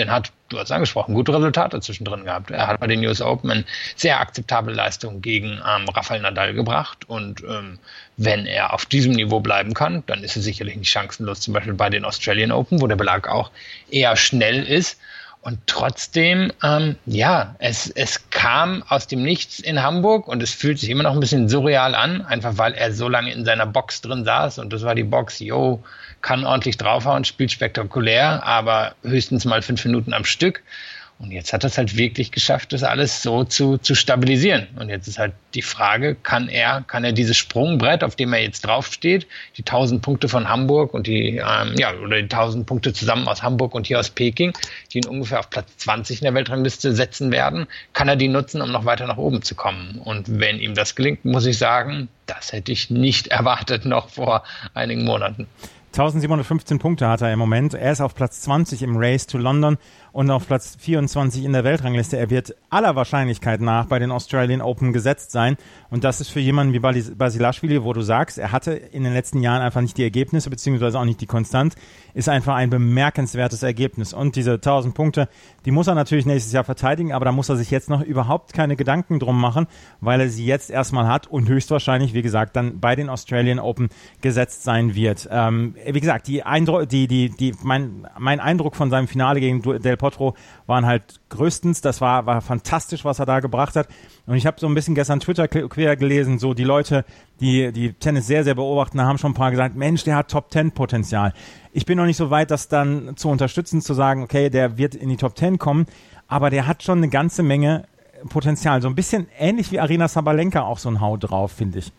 du hast angesprochen, gute Resultate zwischendrin gehabt. Er hat bei den U S Open eine sehr akzeptable Leistung gegen ähm, Rafael Nadal gebracht und ähm, wenn er auf diesem Niveau bleiben kann, dann ist er sicherlich nicht chancenlos, zum Beispiel bei den Australian Open, wo der Belag auch eher schnell ist. Und trotzdem, ähm, ja, es, es kam aus dem Nichts in Hamburg und es fühlt sich immer noch ein bisschen surreal an, einfach weil er so lange in seiner Box drin saß und das war die Box, yo, kann ordentlich draufhauen, spielt spektakulär, aber höchstens mal fünf Minuten am Stück. Und jetzt hat er es halt wirklich geschafft, das alles so zu, zu stabilisieren. Und jetzt ist halt die Frage, kann er, kann er dieses Sprungbrett, auf dem er jetzt draufsteht, die tausend Punkte von Hamburg und die, ähm, ja, oder die tausend Punkte zusammen aus Hamburg und hier aus Peking, die ihn ungefähr auf Platz zwanzig in der Weltrangliste setzen werden, kann er die nutzen, um noch weiter nach oben zu kommen. Und wenn ihm das gelingt, muss ich sagen, das hätte ich nicht erwartet noch vor einigen Monaten. eintausendsiebenhundertfünfzehn Punkte hat er im Moment. Er ist auf Platz zwanzig im Race to London und auf Platz vierundzwanzig in der Weltrangliste. Er wird aller Wahrscheinlichkeit nach bei den Australian Open gesetzt sein. Und das ist für jemanden wie Basilashvili, wo du sagst, er hatte in den letzten Jahren einfach nicht die Ergebnisse, beziehungsweise auch nicht die Konstanz, ist einfach ein bemerkenswertes Ergebnis. Und diese tausend Punkte, die muss er natürlich nächstes Jahr verteidigen, aber da muss er sich jetzt noch überhaupt keine Gedanken drum machen, weil er sie jetzt erstmal hat und höchstwahrscheinlich, wie gesagt, dann bei den Australian Open gesetzt sein wird. Ähm, wie gesagt, die Eindruck, die, die, die, mein, mein Eindruck von seinem Finale gegen Del Potro waren halt größtens, das war, war fantastisch, was er da gebracht hat. Und ich habe so ein bisschen gestern Twitter quer gelesen, so die Leute, die, die Tennis sehr, sehr beobachten, haben schon ein paar gesagt, Mensch, der hat Top Ten Potenzial. Ich bin noch nicht so weit, das dann zu unterstützen, zu sagen, okay, der wird in die Top Ten kommen, aber der hat schon eine ganze Menge Potenzial. So ein bisschen ähnlich wie Aryna Sabalenka auch so ein Hau drauf, finde ich.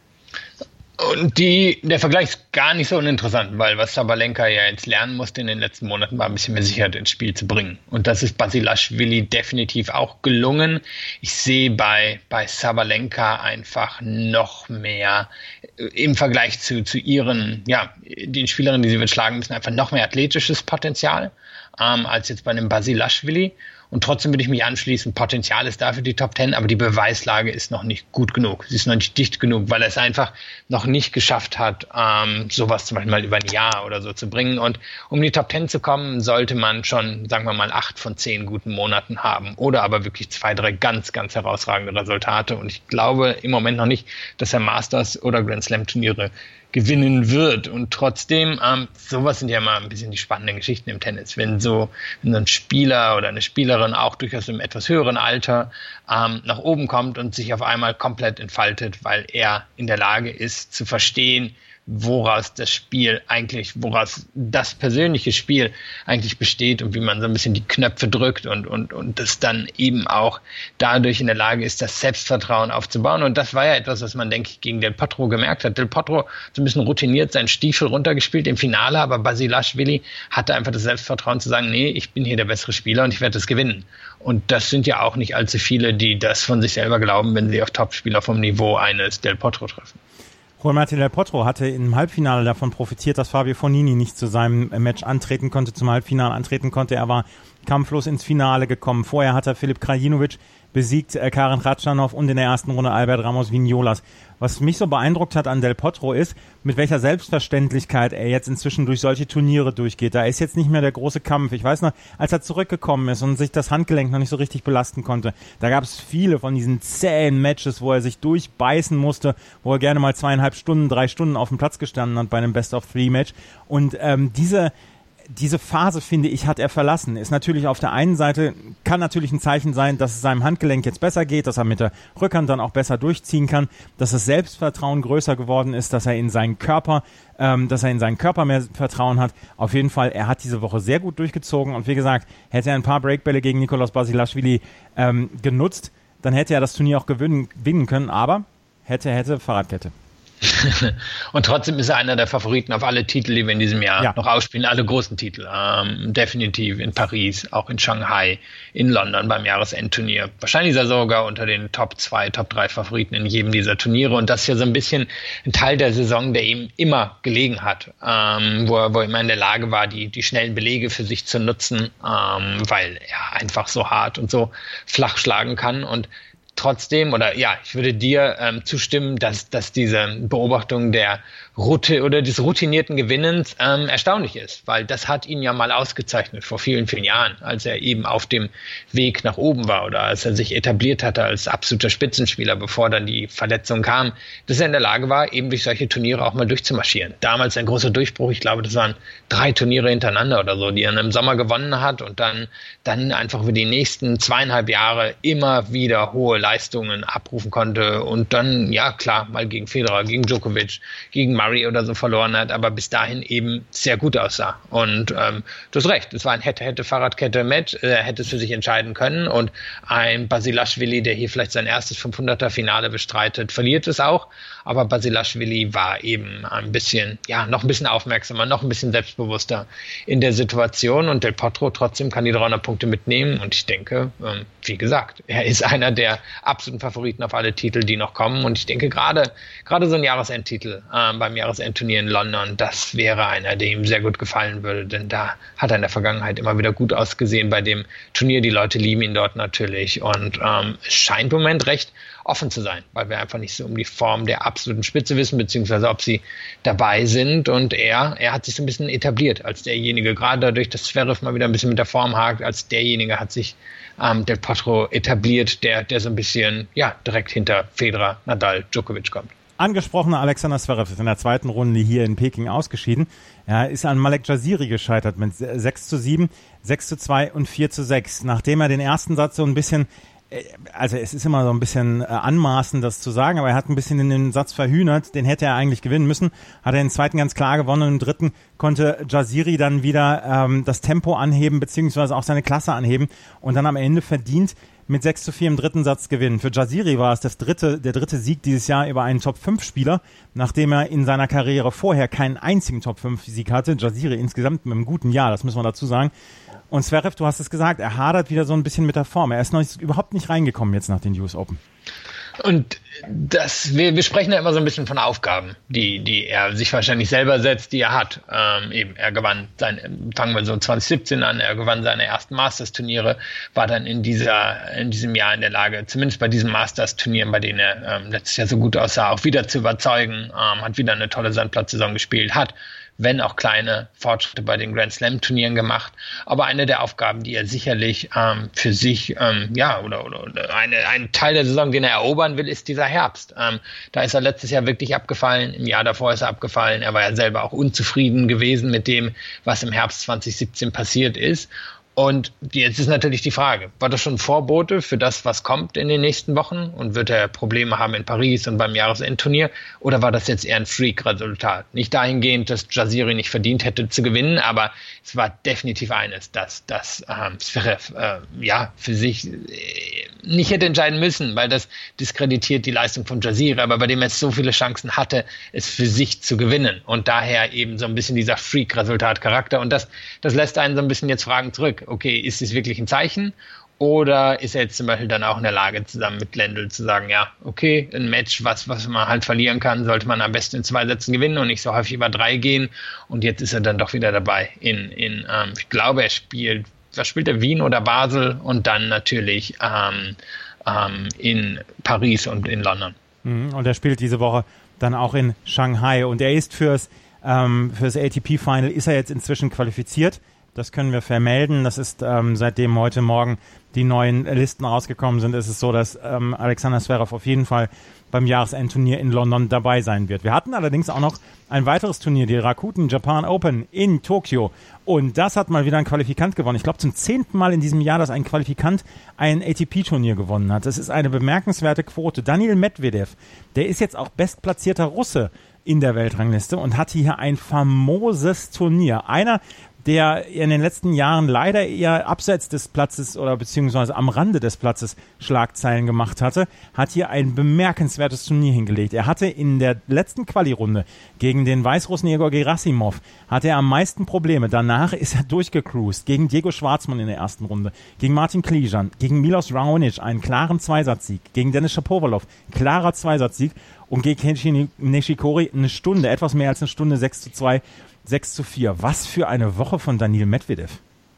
Und die, der Vergleich ist gar nicht so uninteressant, weil was Sabalenka ja jetzt lernen musste in den letzten Monaten, war ein bisschen mehr Sicherheit ins Spiel zu bringen. Und das ist Basilashvili definitiv auch gelungen. Ich sehe bei, bei Sabalenka einfach noch mehr im Vergleich zu, zu ihren, ja, den Spielerinnen, die sie wird schlagen müssen, einfach noch mehr athletisches Potenzial ähm, als jetzt bei einem Basilashvili. Und trotzdem würde ich mich anschließen, Potenzial ist da für die Top Ten, aber die Beweislage ist noch nicht gut genug. Sie ist noch nicht dicht genug, weil er es einfach noch nicht geschafft hat, ähm, sowas zum Beispiel mal über ein Jahr oder so zu bringen. Und um in die Top Ten zu kommen, sollte man schon, sagen wir mal, acht von zehn guten Monaten haben. Oder aber wirklich zwei, drei ganz, ganz herausragende Resultate. Und ich glaube im Moment noch nicht, dass er Masters oder Grand Slam Turniere gewinnen wird. Und trotzdem, ähm, sowas sind ja mal ein bisschen die spannenden Geschichten im Tennis. Wenn so, wenn so ein Spieler oder eine Spielerin auch durchaus im etwas höheren Alter ähm, nach oben kommt und sich auf einmal komplett entfaltet, weil er in der Lage ist zu verstehen, woraus das Spiel eigentlich, woraus das persönliche Spiel eigentlich besteht und wie man so ein bisschen die Knöpfe drückt und, und, und das dann eben auch dadurch in der Lage ist, das Selbstvertrauen aufzubauen. Und das war ja etwas, was man, denke ich, gegen Del Potro gemerkt hat. Del Potro so ein bisschen routiniert seinen Stiefel runtergespielt im Finale, aber Basilashvili hatte einfach das Selbstvertrauen zu sagen, nee, ich bin hier der bessere Spieler und ich werde das gewinnen. Und das sind ja auch nicht allzu viele, die das von sich selber glauben, wenn sie auf Topspieler vom Niveau eines Del Potro treffen. Juan Martín Del Potro hatte im Halbfinale davon profitiert, dass Fabio Fognini nicht zu seinem Match antreten konnte, zum Halbfinale antreten konnte. Er war kampflos ins Finale gekommen. Vorher hat er Filip Krajinovic besiegt, äh, Karen Khachanov und in der ersten Runde Albert Ramos Vignolas. Was mich so beeindruckt hat an Del Potro ist, mit welcher Selbstverständlichkeit er jetzt inzwischen durch solche Turniere durchgeht. Da ist jetzt nicht mehr der große Kampf. Ich weiß noch, als er zurückgekommen ist und sich das Handgelenk noch nicht so richtig belasten konnte, da gab es viele von diesen zähen Matches, wo er sich durchbeißen musste, wo er gerne mal zweieinhalb Stunden, drei Stunden auf dem Platz gestanden hat bei einem Best-of-Three-Match. Und ähm, diese Diese Phase, finde ich, hat er verlassen. Ist natürlich auf der einen Seite, kann natürlich ein Zeichen sein, dass es seinem Handgelenk jetzt besser geht, dass er mit der Rückhand dann auch besser durchziehen kann, dass das Selbstvertrauen größer geworden ist, dass er in seinen Körper, ähm, dass er in seinen Körper mehr Vertrauen hat. Auf jeden Fall, er hat diese Woche sehr gut durchgezogen und wie gesagt, hätte er ein paar Breakbälle gegen Nicolas Basilashvili ähm, genutzt, dann hätte er das Turnier auch gewinnen, gewinnen können, aber hätte, hätte, Fahrradkette. Und trotzdem ist er einer der Favoriten auf alle Titel, die wir in diesem Jahr ja. noch ausspielen, alle großen Titel. Ähm, definitiv in Paris, auch in Shanghai, in London beim Jahresendturnier. Wahrscheinlich ist er sogar unter den Top zwei, Top drei Favoriten in jedem dieser Turniere. Und das ist ja so ein bisschen ein Teil der Saison, der ihm immer gelegen hat, ähm, wo, er, wo er immer in der Lage war, die, die schnellen Belege für sich zu nutzen, ähm, weil er einfach so hart und so flach schlagen kann. Und trotzdem, oder ja, ich würde dir ähm, zustimmen, dass, dass diese Beobachtung der Route oder des routinierten Gewinnens ähm, erstaunlich ist, weil das hat ihn ja mal ausgezeichnet vor vielen, vielen Jahren, als er eben auf dem Weg nach oben war oder als er sich etabliert hatte als absoluter Spitzenspieler, bevor dann die Verletzung kam, dass er in der Lage war, eben durch solche Turniere auch mal durchzumarschieren. Damals ein großer Durchbruch, ich glaube, das waren drei Turniere hintereinander oder so, die er im Sommer gewonnen hat und dann, dann einfach über die nächsten zweieinhalb Jahre immer wieder hohe Leistungen abrufen konnte und dann, ja klar, mal gegen Federer, gegen Djokovic, gegen Murray oder so verloren hat, aber bis dahin eben sehr gut aussah. Und ähm, du hast recht, es war ein Hätte-Hätte-Fahrradkette-Match, er hätte es für sich entscheiden können und ein Basilashvili, der hier vielleicht sein erstes fünfhunderter-Finale bestreitet, verliert es auch, aber Basilashvili war eben ein bisschen, ja, noch ein bisschen aufmerksamer, noch ein bisschen selbstbewusster in der Situation und Del Potro trotzdem kann die dreihundert Punkte mitnehmen und ich denke, ähm, wie gesagt, er ist einer der absoluten Favoriten auf alle Titel, die noch kommen und ich denke gerade gerade so ein Jahresendtitel äh, beim Jahresendturnier in London, das wäre einer, der ihm sehr gut gefallen würde, denn da hat er in der Vergangenheit immer wieder gut ausgesehen bei dem Turnier, die Leute lieben ihn dort natürlich und ähm, es scheint im Moment recht offen zu sein, weil wir einfach nicht so um die Form der absoluten Spitze wissen, beziehungsweise ob sie dabei sind und er, er hat sich so ein bisschen etabliert als derjenige, gerade dadurch, dass Zverev mal wieder ein bisschen mit der Form hakt, als derjenige hat sich ähm, Del Potro etabliert, der, der so ein bisschen, ja, direkt hinter Federer, Nadal, Djokovic kommt. Angesprochener Alexander Zverev ist in der zweiten Runde hier in Peking ausgeschieden. Er ist an Malek Jaziri gescheitert mit sechs zu sieben, sechs zu zwei und vier zu sechs. Nachdem er den ersten Satz so ein bisschen, also es ist immer so ein bisschen anmaßend, das zu sagen, aber er hat ein bisschen in den Satz verhühnert, den hätte er eigentlich gewinnen müssen, hat er den zweiten ganz klar gewonnen und im dritten konnte Jaziri dann wieder ähm, das Tempo anheben, beziehungsweise auch seine Klasse anheben und dann am Ende verdient mit sechs zu vier im dritten Satz gewinnen. Für Jaziri war es das dritte, der dritte Sieg dieses Jahr über einen Top fünf Spieler, nachdem er in seiner Karriere vorher keinen einzigen Top fünf Sieg hatte. Jaziri insgesamt mit einem guten Jahr, das müssen wir dazu sagen. Und Zverev, du hast es gesagt, er hadert wieder so ein bisschen mit der Form. Er ist noch nicht, überhaupt nicht reingekommen jetzt nach den U S Open. Und das, wir, wir sprechen ja immer so ein bisschen von Aufgaben, die, die er sich wahrscheinlich selber setzt, die er hat. Ähm, eben, er gewann sein, fangen wir so zwanzig siebzehn an, er gewann seine ersten Masters-Turniere, war dann in dieser, in diesem Jahr in der Lage, zumindest bei diesen Masters-Turnieren, bei denen er ähm, letztes Jahr so gut aussah, auch wieder zu überzeugen, ähm, hat wieder eine tolle Sandplatzsaison gespielt, hat wenn auch kleine Fortschritte bei den Grand Slam Turnieren gemacht. Aber eine der Aufgaben, die er sicherlich ähm, für sich, ähm, ja, oder, oder, oder eine, ein Teil der Saison, den er erobern will, ist dieser Herbst. Ähm, da ist er letztes Jahr wirklich abgefallen. Im Jahr davor ist er abgefallen. Er war ja selber auch unzufrieden gewesen mit dem, was im Herbst zwanzig siebzehn passiert ist. Und jetzt ist natürlich die Frage, war das schon ein Vorbote für das, was kommt in den nächsten Wochen? Und wird er Probleme haben in Paris und beim Jahresendturnier? Oder war das jetzt eher ein Freak-Resultat? Nicht dahingehend, dass Jaziri nicht verdient hätte zu gewinnen, aber es war definitiv eines, dass, dass ähm, Zverev äh, ja, für sich äh, nicht hätte entscheiden müssen, weil das diskreditiert die Leistung von Jaziri, aber bei dem er so viele Chancen hatte, es für sich zu gewinnen. Und daher eben so ein bisschen dieser Freak-Resultat-Charakter. Und das, das lässt einen so ein bisschen jetzt Fragen zurück. Okay, ist es wirklich ein Zeichen? Oder ist er jetzt zum Beispiel dann auch in der Lage, zusammen mit Lendl zu sagen, ja, okay, ein Match, was, was man halt verlieren kann, sollte man am besten in zwei Sätzen gewinnen und nicht so häufig über drei gehen. Und jetzt ist er dann doch wieder dabei. In, in ähm, ich glaube, er spielt, was spielt er, Wien oder Basel und dann natürlich ähm, ähm, in Paris und in London. Und er spielt diese Woche dann auch in Shanghai. Und er ist fürs, ähm, fürs A T P-Final, ist er jetzt inzwischen qualifiziert. Das können wir vermelden. Das ist, ähm, seitdem heute Morgen die neuen Listen rausgekommen sind, ist es so, dass ähm, Alexander Zverev auf jeden Fall beim Jahresendturnier in London dabei sein wird. Wir hatten allerdings auch noch ein weiteres Turnier, die Rakuten Japan Open in Tokio. Und das hat mal wieder ein Qualifikant gewonnen. Ich glaube zum zehnten Mal in diesem Jahr, dass ein Qualifikant ein A T P-Turnier gewonnen hat. Das ist eine bemerkenswerte Quote. Daniil Medvedev, der ist jetzt auch bestplatzierter Russe in der Weltrangliste und hat hier ein famoses Turnier. Einer, der in den letzten Jahren leider eher abseits des Platzes oder beziehungsweise am Rande des Platzes Schlagzeilen gemacht hatte, hat hier ein bemerkenswertes Turnier hingelegt. Er hatte in der letzten Quali-Runde gegen den Weißrussen Igor Gerasimov hatte er am meisten Probleme. Danach ist er durchgecruised gegen Diego Schwartzmann in der ersten Runde, gegen Martin Klijan, gegen Milos Raonic einen klaren Zweisatzsieg, gegen Denis Shapovalov klarer Zweisatzsieg und gegen Kenji Nishikori eine Stunde, etwas mehr als eine Stunde, sechs zu zwei, sechs zu vier. Was für eine Woche von Daniil Medvedev. Ich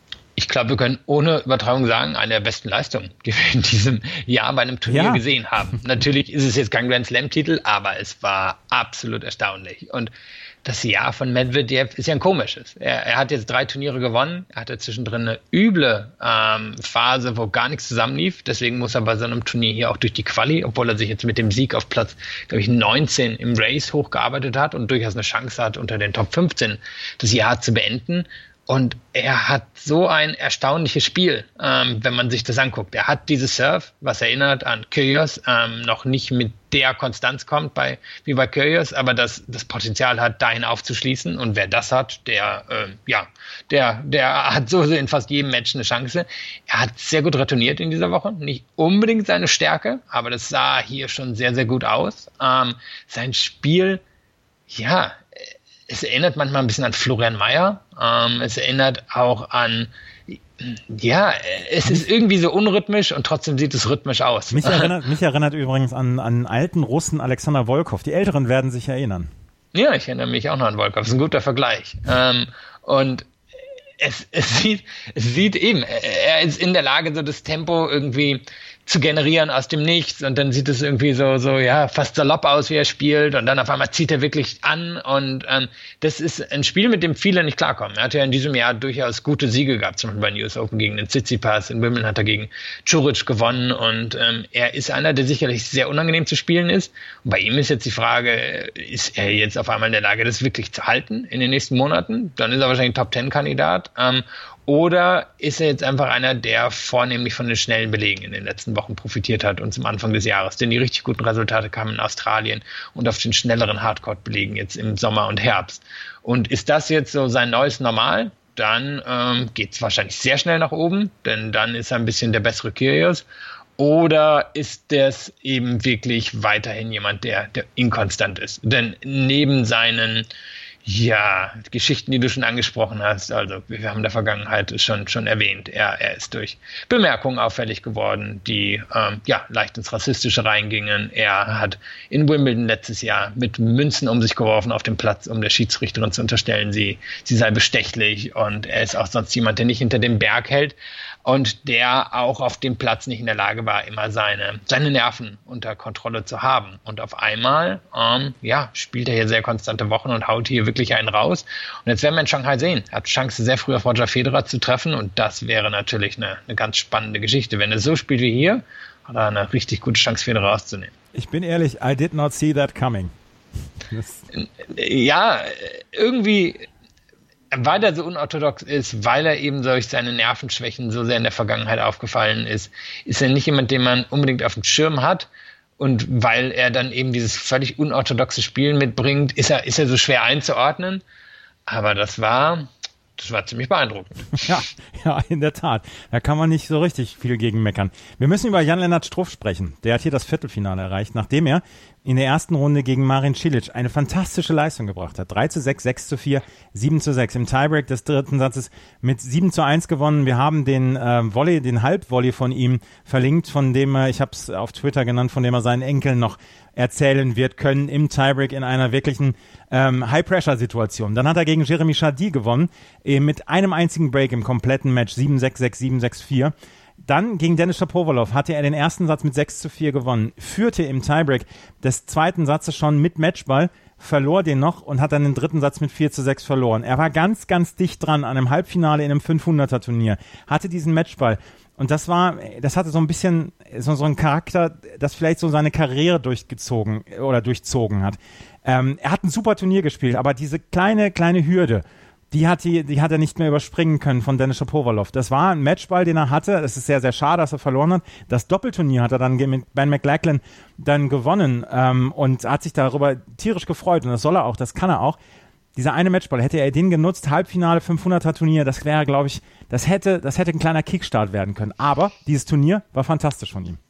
glaube, wir können ohne Übertragung sagen, eine der besten Leistungen, die wir in diesem Jahr bei einem Turnier ja. gesehen haben. Natürlich ist es jetzt kein Grand Slam-Titel, aber es war absolut erstaunlich. Und das Jahr von Medvedev ist ja ein komisches. Er, er hat jetzt drei Turniere gewonnen. Er hatte zwischendrin eine üble ähm, Phase, wo gar nichts zusammenlief. Deswegen muss er bei so einem Turnier hier auch durch die Quali, obwohl er sich jetzt mit dem Sieg auf Platz, glaube ich, neunzehn im Race hochgearbeitet hat und durchaus eine Chance hat, unter den Top fünfzehn das Jahr zu beenden. Und er hat so ein erstaunliches Spiel, ähm, wenn man sich das anguckt. Er hat dieses Serve, was erinnert an Kyrgios, ähm, noch nicht mit der Konstanz kommt bei, wie bei Kyrgios, aber das, das Potenzial hat, dahin aufzuschließen. Und wer das hat, der, äh, ja, der, der hat so in fast jedem Match eine Chance. Er hat sehr gut retourniert in dieser Woche. Nicht unbedingt seine Stärke, aber das sah hier schon sehr, sehr gut aus. Ähm, sein Spiel, ja, es erinnert manchmal ein bisschen an Florian Mayer. Ähm, es erinnert auch an, ja, es ist irgendwie so unrhythmisch und trotzdem sieht es rhythmisch aus. Mich erinnert, mich erinnert übrigens an, an alten Russen Alexander Volkov. Die Älteren werden sich erinnern. Ja, ich erinnere mich auch noch an Volkov. Das ist ein guter Vergleich. Ähm, und es, es sieht, es sieht eben, er ist in der Lage, so das Tempo irgendwie zu generieren aus dem Nichts und dann sieht es irgendwie so, so ja, fast salopp aus, wie er spielt und dann auf einmal zieht er wirklich an und ähm, das ist ein Spiel, mit dem viele nicht klarkommen. Er hat ja in diesem Jahr durchaus gute Siege gehabt, zum Beispiel bei den U S Open gegen den Tsitsipas, in Wimbledon hat er gegen Curic gewonnen und ähm, er ist einer, der sicherlich sehr unangenehm zu spielen ist und bei ihm ist jetzt die Frage, ist er jetzt auf einmal in der Lage, das wirklich zu halten in den nächsten Monaten? Dann ist er wahrscheinlich Top-Ten-Kandidat ähm, oder ist er jetzt einfach einer, der vornehmlich von den schnellen Belegen in den letzten Wochen profitiert hat und zum Anfang des Jahres? Denn die richtig guten Resultate kamen in Australien und auf den schnelleren Hardcourt-Belegen jetzt im Sommer und Herbst. Und ist das jetzt so sein neues Normal? Dann ähm, geht es wahrscheinlich sehr schnell nach oben, denn dann ist er ein bisschen der bessere Kyrgios. Oder ist das eben wirklich weiterhin jemand, der, der inkonstant ist? Denn neben seinen Ja, Geschichten, die du schon angesprochen hast, also wir haben in der Vergangenheit schon schon erwähnt, er, er ist durch Bemerkungen auffällig geworden, die ähm, ja leicht ins Rassistische reingingen. Er hat in Wimbledon letztes Jahr mit Münzen um sich geworfen auf dem Platz, um der Schiedsrichterin zu unterstellen, sie, sie sei bestechlich und er ist auch sonst jemand, der nicht hinter dem Berg hält und der auch auf dem Platz nicht in der Lage war, immer seine, seine Nerven unter Kontrolle zu haben. Und auf einmal ähm, ja, spielt er hier sehr konstante Wochen und haut hier wirklich einen raus. Und jetzt werden wir in Shanghai sehen. Er hat Chance, sehr früh auf Roger Federer zu treffen und das wäre natürlich eine, eine ganz spannende Geschichte. Wenn er so spielt wie hier, hat er eine richtig gute Chance, Federer rauszunehmen. Ich bin ehrlich, I did not see that coming. Das ja, irgendwie weil er so unorthodox ist, weil er eben durch seine Nervenschwächen so sehr in der Vergangenheit aufgefallen ist, ist er nicht jemand, den man unbedingt auf dem Schirm hat. Und weil er dann eben dieses völlig unorthodoxe Spiel mitbringt, ist er, ist er so schwer einzuordnen. Aber das war, das war ziemlich beeindruckend. Ja, ja, in der Tat. Da kann man nicht so richtig viel gegen meckern. Wir müssen über Jan-Lennart Struff sprechen. Der hat hier das Viertelfinale erreicht, nachdem er in der ersten Runde gegen Marin Cilic eine fantastische Leistung gebracht hat. drei zu sechs, sechs zu vier, sieben zu sechs. Im Tiebreak des dritten Satzes mit sieben zu eins gewonnen. Wir haben den äh, Volley, den Halbvolley von ihm verlinkt, von dem er, ich habe es auf Twitter genannt, von dem er seinen Enkeln noch erzählen wird können im Tiebreak in einer wirklichen ähm, High-Pressure-Situation. Dann hat er gegen Jeremy Chardy gewonnen, äh, mit einem einzigen Break im kompletten Match, sieben sechs sechs, sieben sechs vier. Dann gegen Denis Shapovalov hatte er den ersten Satz mit sechs zu vier gewonnen, führte im Tiebreak des zweiten Satzes schon mit Matchball, verlor den noch und hat dann den dritten Satz mit vier zu sechs verloren. Er war ganz, ganz dicht dran an einem Halbfinale in einem fünfhunderter Turnier, hatte diesen Matchball und das war, das hatte so ein bisschen so, so einen Charakter, das vielleicht so seine Karriere durchgezogen oder durchzogen hat. Ähm, er hat ein super Turnier gespielt, aber diese kleine, kleine Hürde, Die hat, die, die hat er nicht mehr überspringen können von Denis Shapovalov. Das war ein Matchball, den er hatte. Es ist sehr, sehr schade, dass er verloren hat. Das Doppelturnier hat er dann mit Ben McLachlan dann gewonnen ähm, und hat sich darüber tierisch gefreut. Und das soll er auch, das kann er auch. Dieser eine Matchball, hätte er den genutzt, Halbfinale, fünfhunderter Turnier, das wäre, glaube ich, das hätte, das hätte ein kleiner Kickstart werden können. Aber dieses Turnier war fantastisch von ihm.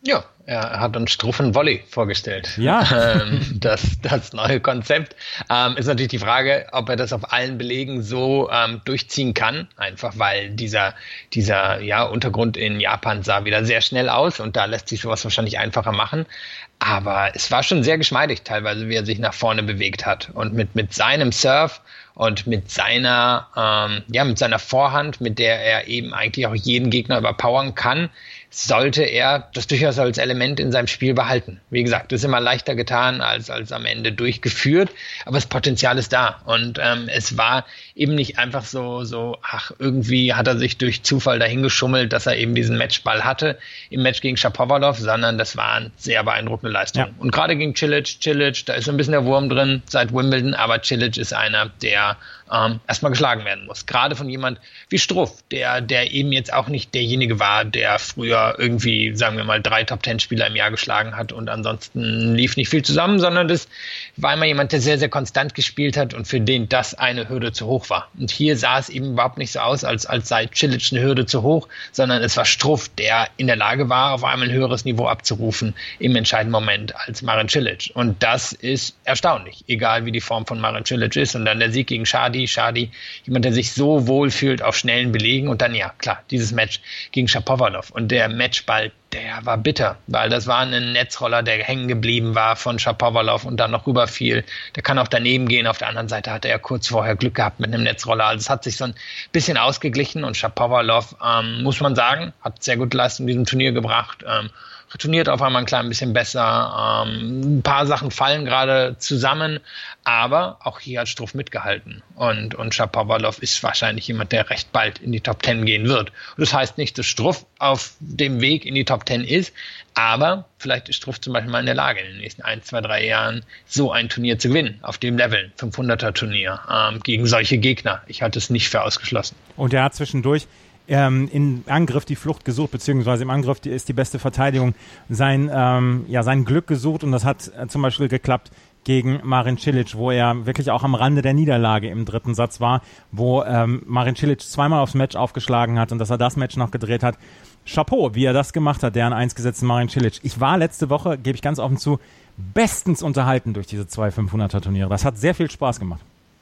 Ja, er hat uns Struffen Volley vorgestellt. Ja. Ähm, das, das neue Konzept. Ähm, ist natürlich die Frage, ob er das auf allen Belegen so ähm, durchziehen kann. Einfach weil dieser, dieser ja, Untergrund in Japan sah wieder sehr schnell aus und da lässt sich sowas wahrscheinlich einfacher machen. Aber es war schon sehr geschmeidig teilweise, wie er sich nach vorne bewegt hat. Und mit, mit seinem Surf und mit seiner, ähm, ja, mit seiner Vorhand, mit der er eben eigentlich auch jeden Gegner überpowern kann, sollte er das durchaus als Element in seinem Spiel behalten. Wie gesagt, das ist immer leichter getan als, als am Ende durchgeführt, aber das Potenzial ist da. Und ähm, es war eben nicht einfach so, so, ach, irgendwie hat er sich durch Zufall dahin geschummelt, dass er eben diesen Matchball hatte im Match gegen Shapovalov, sondern das waren sehr beeindruckende Leistungen. Ja. Und gerade gegen Cilic, Cilic, da ist so ein bisschen der Wurm drin seit Wimbledon, aber Cilic ist einer, der ähm, erstmal geschlagen werden muss. Gerade von jemand wie Struff, der, der eben jetzt auch nicht derjenige war, der früher irgendwie, sagen wir mal, drei Top-Ten-Spieler im Jahr geschlagen hat und ansonsten lief nicht viel zusammen, sondern das war immer jemand, der sehr, sehr konstant gespielt hat und für den das eine Hürde zu hoch war. Und hier sah es eben überhaupt nicht so aus, als, als sei Cilic eine Hürde zu hoch, sondern es war Struff, der in der Lage war, auf einmal ein höheres Niveau abzurufen im entscheidenden Moment als Marin Cilic. Und das ist erstaunlich, egal wie die Form von Marin Cilic ist. Und dann der Sieg gegen Shadi, Shadi, jemand, der sich so wohl fühlt auf schnellen Belegen und dann, ja, klar, dieses Match gegen Shapovalov und der Matchball, der war bitter, weil das war ein Netzroller, der hängen geblieben war von Shapovalov und dann noch rüberfiel. Der kann auch daneben gehen. Auf der anderen Seite hatte er kurz vorher Glück gehabt mit einem Netzroller. Also es hat sich so ein bisschen ausgeglichen und Shapovalov, ähm, muss man sagen, hat sehr gute Leistung in diesem Turnier gebracht. Ähm, retourniert auf einmal ein klein bisschen besser. Ähm, ein paar Sachen fallen gerade zusammen, aber auch hier hat Struff mitgehalten. Und, und Shapovalov ist wahrscheinlich jemand, der recht bald in die Top Ten gehen wird. Und das heißt nicht, dass Struff auf dem Weg in die Top Ten ist, aber vielleicht ist Struff zum Beispiel mal in der Lage, in den nächsten ein, zwei, drei Jahren so ein Turnier zu gewinnen, auf dem Level, fünfhunderter Turnier, ähm, gegen solche Gegner. Ich halte es nicht für ausgeschlossen. Und er hat zwischendurch ähm, im Angriff die Flucht gesucht, beziehungsweise im Angriff die, ist die beste Verteidigung sein, ähm, ja, sein Glück gesucht und das hat äh, zum Beispiel geklappt gegen Marin Cilic, wo er wirklich auch am Rande der Niederlage im dritten Satz war, wo ähm, Marin Cilic zweimal aufs Match aufgeschlagen hat und dass er das Match noch gedreht hat. Chapeau, wie er das gemacht hat, der an eins gesetzten Marin Cilic. Ich war letzte Woche, gebe ich ganz offen zu, bestens unterhalten durch diese zwei fünfhunderter Turniere. Das hat sehr viel Spaß gemacht.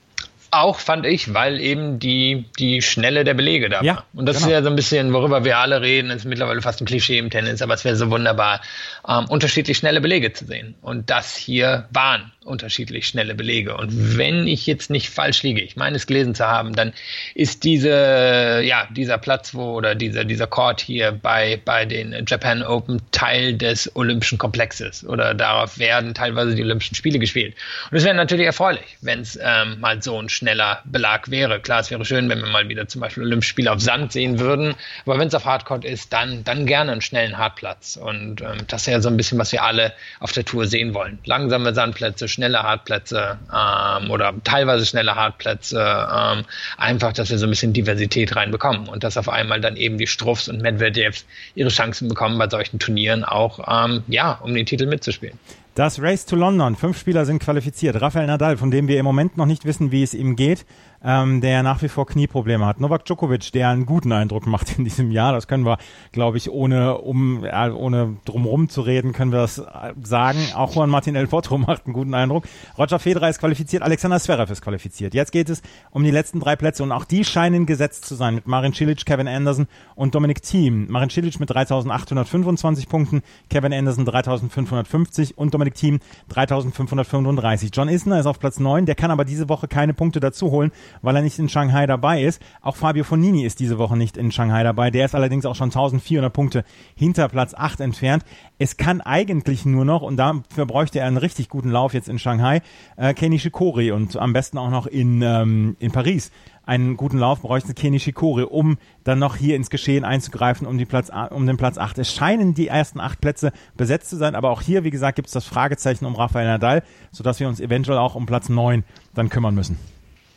Auch fand ich, weil eben die, die Schnelle der Belege da ja, war. Und das genau. ist ja so ein bisschen, worüber wir alle reden, ist mittlerweile fast ein Klischee im Tennis, aber es wäre so wunderbar, ähm, unterschiedlich schnelle Belege zu sehen. Und das hier waren unterschiedlich schnelle Belege. Und wenn ich jetzt nicht falsch liege, ich meine es gelesen zu haben, dann ist diese, ja, dieser Platz, wo, oder dieser, dieser Court hier bei, bei den Japan Open Teil des Olympischen Komplexes. Oder darauf werden teilweise die Olympischen Spiele gespielt. Und es wäre natürlich erfreulich, wenn es ähm, mal so ein schneller Belag wäre. Klar, es wäre schön, wenn wir mal wieder zum Beispiel Olympische Spiele auf Sand sehen würden. Aber wenn es auf Hardcourt ist, dann, dann gerne einen schnellen Hartplatz. Und ähm, das ist ja so ein bisschen, was wir alle auf der Tour sehen wollen. Langsame Sandplätze, schnelle Hartplätze ähm, oder teilweise schnelle Hartplätze. Ähm, einfach, dass wir so ein bisschen Diversität reinbekommen. Und dass auf einmal dann eben die Struffs und Medvedevs ihre Chancen bekommen, bei solchen Turnieren auch, ähm, ja, um den Titel mitzuspielen. Das Race to London. Fünf Spieler sind qualifiziert. Rafael Nadal, von dem wir im Moment noch nicht wissen, wie es ihm geht, ähm, der nach wie vor Knieprobleme hat. Novak Djokovic, der einen guten Eindruck macht in diesem Jahr. Das können wir, glaube ich, ohne um äh, ohne drumherum zu reden, können wir das sagen. Auch Juan Martín del Potro macht einen guten Eindruck. Roger Federer ist qualifiziert. Alexander Zverev ist qualifiziert. Jetzt geht es um die letzten drei Plätze und auch die scheinen gesetzt zu sein mit Marin Cilic, Kevin Anderson und Dominic Thiem. Marin Cilic mit dreitausendachthundertfünfundzwanzig Punkten, Kevin Anderson dreitausendfünfhundertfünfzig und Dominic Thiem dreitausendfünfhundertfünfunddreißig. John Isner ist auf Platz neun, der kann aber diese Woche keine Punkte dazu holen, weil er nicht in Shanghai dabei ist. Auch Fabio Fognini ist diese Woche nicht in Shanghai dabei, der ist allerdings auch schon eintausendvierhundert Punkte hinter Platz acht entfernt. Es kann eigentlich nur noch, und dafür bräuchte er einen richtig guten Lauf jetzt in Shanghai, äh, Kei Nishikori und am besten auch noch in, ähm, in Paris. Einen guten Lauf bräuchte Kei Nishikori, um dann noch hier ins Geschehen einzugreifen, um, die Platz, um den Platz acht. Es scheinen die ersten acht Plätze besetzt zu sein, aber auch hier, wie gesagt, gibt es das Fragezeichen um Rafael Nadal, sodass wir uns eventuell auch um Platz neun dann kümmern müssen.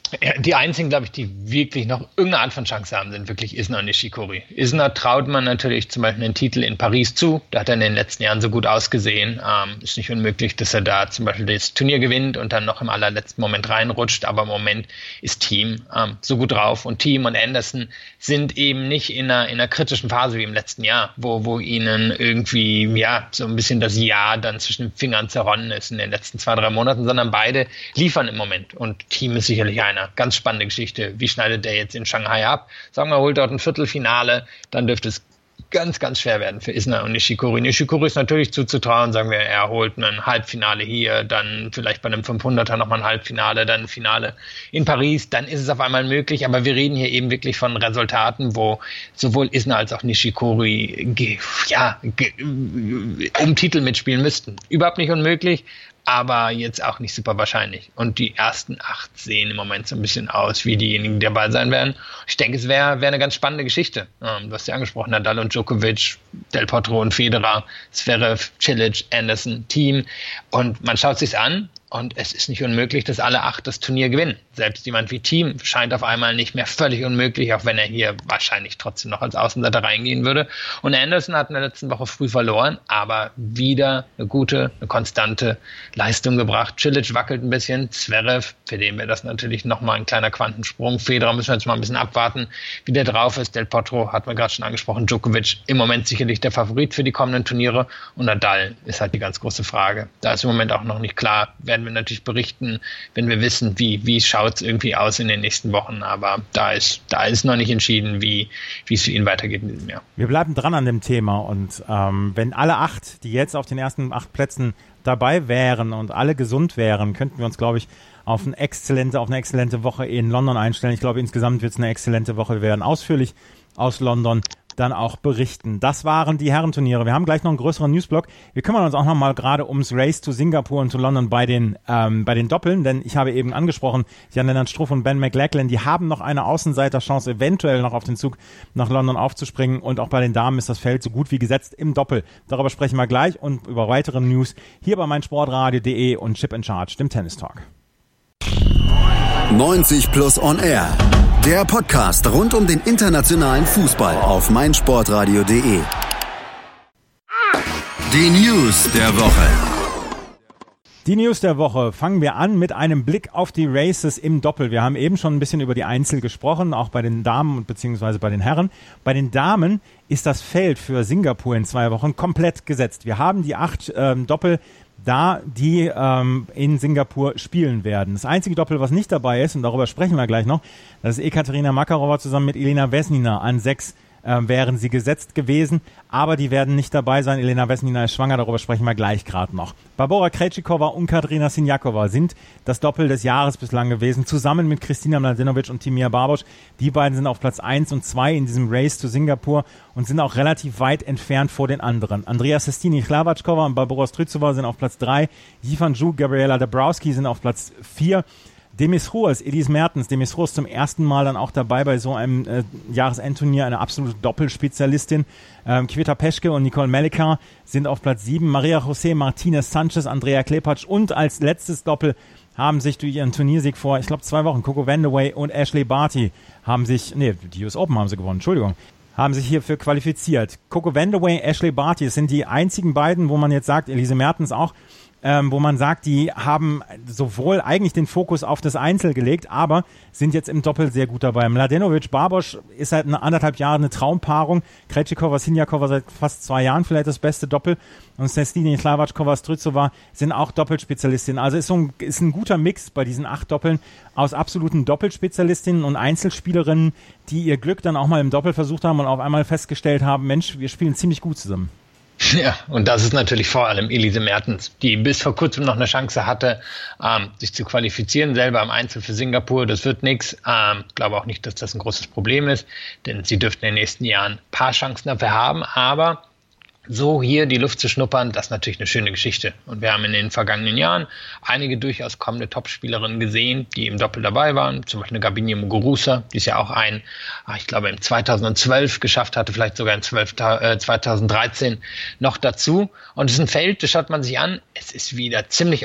Ja, die einzigen, glaube ich, die wirklich noch irgendeine Art von Chance haben, sind wirklich Isner und Nishikori. Isner traut man natürlich zum Beispiel einen Titel in Paris zu. Da hat er in den letzten Jahren so gut ausgesehen. Ähm, ist nicht unmöglich, dass er da zum Beispiel das Turnier gewinnt und dann noch im allerletzten Moment reinrutscht. Aber im Moment ist Thiem ähm, so gut drauf. Und Thiem und Anderson sind eben nicht in einer, in einer kritischen Phase wie im letzten Jahr, wo, wo ihnen irgendwie, ja, so ein bisschen das Jahr dann zwischen den Fingern zerronnen ist in den letzten zwei, drei Monaten, sondern beide liefern im Moment. Und Thiem ist sicherlich ein ganz spannende Geschichte. Wie schneidet der jetzt in Shanghai ab? Sagen wir, holt dort ein Viertelfinale, dann dürfte es ganz, ganz schwer werden für Isner und Nishikori. Nishikori ist natürlich zuzutrauen, sagen wir, er holt ein Halbfinale hier, dann vielleicht bei einem fünfhunderter nochmal ein Halbfinale, dann ein Finale in Paris, dann ist es auf einmal möglich, aber wir reden hier eben wirklich von Resultaten, wo sowohl Isner als auch Nishikori ge, ja, ge, um Titel mitspielen müssten. Überhaupt nicht unmöglich, aber jetzt auch nicht super wahrscheinlich. Und die ersten acht sehen im Moment so ein bisschen aus wie diejenigen, die dabei sein werden. Ich denke, es wäre wär eine ganz spannende Geschichte. Ähm, du hast ja angesprochen, Nadal und Djokovic, Del Potro und Federer, Zverev, Cilic, Anderson, Thiem. Und man schaut sich's an. Und es ist nicht unmöglich, dass alle acht das Turnier gewinnen. Selbst jemand wie Thiem scheint auf einmal nicht mehr völlig unmöglich, auch wenn er hier wahrscheinlich trotzdem noch als Außenseiter reingehen würde. Und Anderson hat in der letzten Woche früh verloren, aber wieder eine gute, eine konstante Leistung gebracht. Cilic wackelt ein bisschen, Zverev, für den wäre das natürlich nochmal ein kleiner Quantensprung. Federer müssen wir jetzt mal ein bisschen abwarten, wie der drauf ist. Del Potro hat man gerade schon angesprochen. Djokovic im Moment sicherlich der Favorit für die kommenden Turniere. Und Nadal ist halt die ganz große Frage. Da ist im Moment auch noch nicht klar, werden wir natürlich berichten, wenn wir wissen, wie, wie schaut es irgendwie aus in den nächsten Wochen. Aber da ist, da ist noch nicht entschieden, wie, wie es für ihn weitergeht in diesem Jahr. Wir bleiben dran an dem Thema und ähm, wenn alle acht, die jetzt auf den ersten acht Plätzen dabei wären und alle gesund wären, könnten wir uns, glaube ich, auf eine exzellente, auf eine exzellente Woche in London einstellen. Ich glaube, insgesamt wird es eine exzellente Woche. Wir werden ausführlich aus London dann auch berichten. Das waren die Herrenturniere. Wir haben gleich noch einen größeren Newsblock. Wir kümmern uns auch noch mal gerade ums Race to Singapur und zu London bei den ähm, bei den Doppeln, denn ich habe eben angesprochen, Jan-Lennart Struff und Ben McLachlan, die haben noch eine Außenseiterchance, eventuell noch auf den Zug nach London aufzuspringen, und auch bei den Damen ist das Feld so gut wie gesetzt im Doppel. Darüber sprechen wir gleich und über weitere News hier bei meinsportradio punkt de und Chip in Charge, dem Tennis Talk. neunzig plus on air. Der Podcast rund um den internationalen Fußball auf meinsportradio punkt de. Die News der Woche. Die News der Woche fangen wir an mit einem Blick auf die Races im Doppel. Wir haben eben schon ein bisschen über die Einzel gesprochen, auch bei den Damen und beziehungsweise bei den Herren. Bei den Damen ist das Feld für Singapur in zwei Wochen komplett gesetzt. Wir haben die acht ähm, Doppel da, die ähm, in Singapur spielen werden. Das einzige Doppel, was nicht dabei ist, und darüber sprechen wir gleich noch, das ist Ekaterina Makarova zusammen mit Elena Vesnina. An sechs ähm, wären sie gesetzt gewesen, aber die werden nicht dabei sein. Elena Vesnina ist schwanger, darüber sprechen wir gleich gerade noch. Barbora Krejcikova und Katerina Siniakova sind das Doppel des Jahres bislang gewesen, zusammen mit Kristina Mladenovic und Timea Barboš. Die beiden sind auf Platz eins und zwei in diesem Race to Singapur und sind auch relativ weit entfernt vor den anderen. Andrea Sestini, Hlavačková und Barbora Strycova sind auf Platz drei. Yifan Zhu, Gabriela Dabrowski sind auf Platz vier. Demis Ruas, Elise Mertens, Demis Ruas zum ersten Mal dann auch dabei bei so einem äh, Jahresendturnier, eine absolute Doppelspezialistin. Ähm, Květa Peschke und Nicole Melichar sind auf Platz sieben. Maria José Martinez Sanchez, Andrea Klepac und als letztes Doppel haben sich durch ihren Turniersieg vor, ich glaube, zwei Wochen, Coco Vandeweghe und Ashley Barty haben sich, nee, die U S Open haben sie gewonnen, Entschuldigung, haben sich hierfür qualifiziert. Coco Vandeweghe, Ashley Barty, das sind die einzigen beiden, wo man jetzt sagt, Elise Mertens auch, Ähm, wo man sagt, die haben sowohl eigentlich den Fokus auf das Einzel gelegt, aber sind jetzt im Doppel sehr gut dabei. Mladenovic, Barboš ist seit eine anderthalb Jahre eine Traumpaarung. Krejcikova, Siniakova seit fast zwei Jahren vielleicht das beste Doppel. Und Sestini, Hlavačková, Strycova sind auch Doppelspezialistinnen. Also ist so ein, ist ein guter Mix bei diesen acht Doppeln aus absoluten Doppelspezialistinnen und Einzelspielerinnen, die ihr Glück dann auch mal im Doppel versucht haben und auf einmal festgestellt haben, Mensch, wir spielen ziemlich gut zusammen. Ja, und das ist natürlich vor allem Elise Mertens, die bis vor kurzem noch eine Chance hatte, ähm, sich zu qualifizieren, selber im Einzel für Singapur. Das wird nichts. Ähm, ich glaube auch nicht, dass das ein großes Problem ist, denn sie dürften in den nächsten Jahren ein paar Chancen dafür haben, aber so hier die Luft zu schnuppern, das ist natürlich eine schöne Geschichte. Und wir haben in den vergangenen Jahren einige durchaus kommende Topspielerinnen gesehen, die im Doppel dabei waren. Zum Beispiel eine Gabine Muguruza, die es ja auch ein, ich glaube im zweitausendzwölf geschafft hatte, vielleicht sogar in zweitausenddreizehn noch dazu. Und es ist ein Feld, das schaut man sich an, es ist wieder ziemlich offen.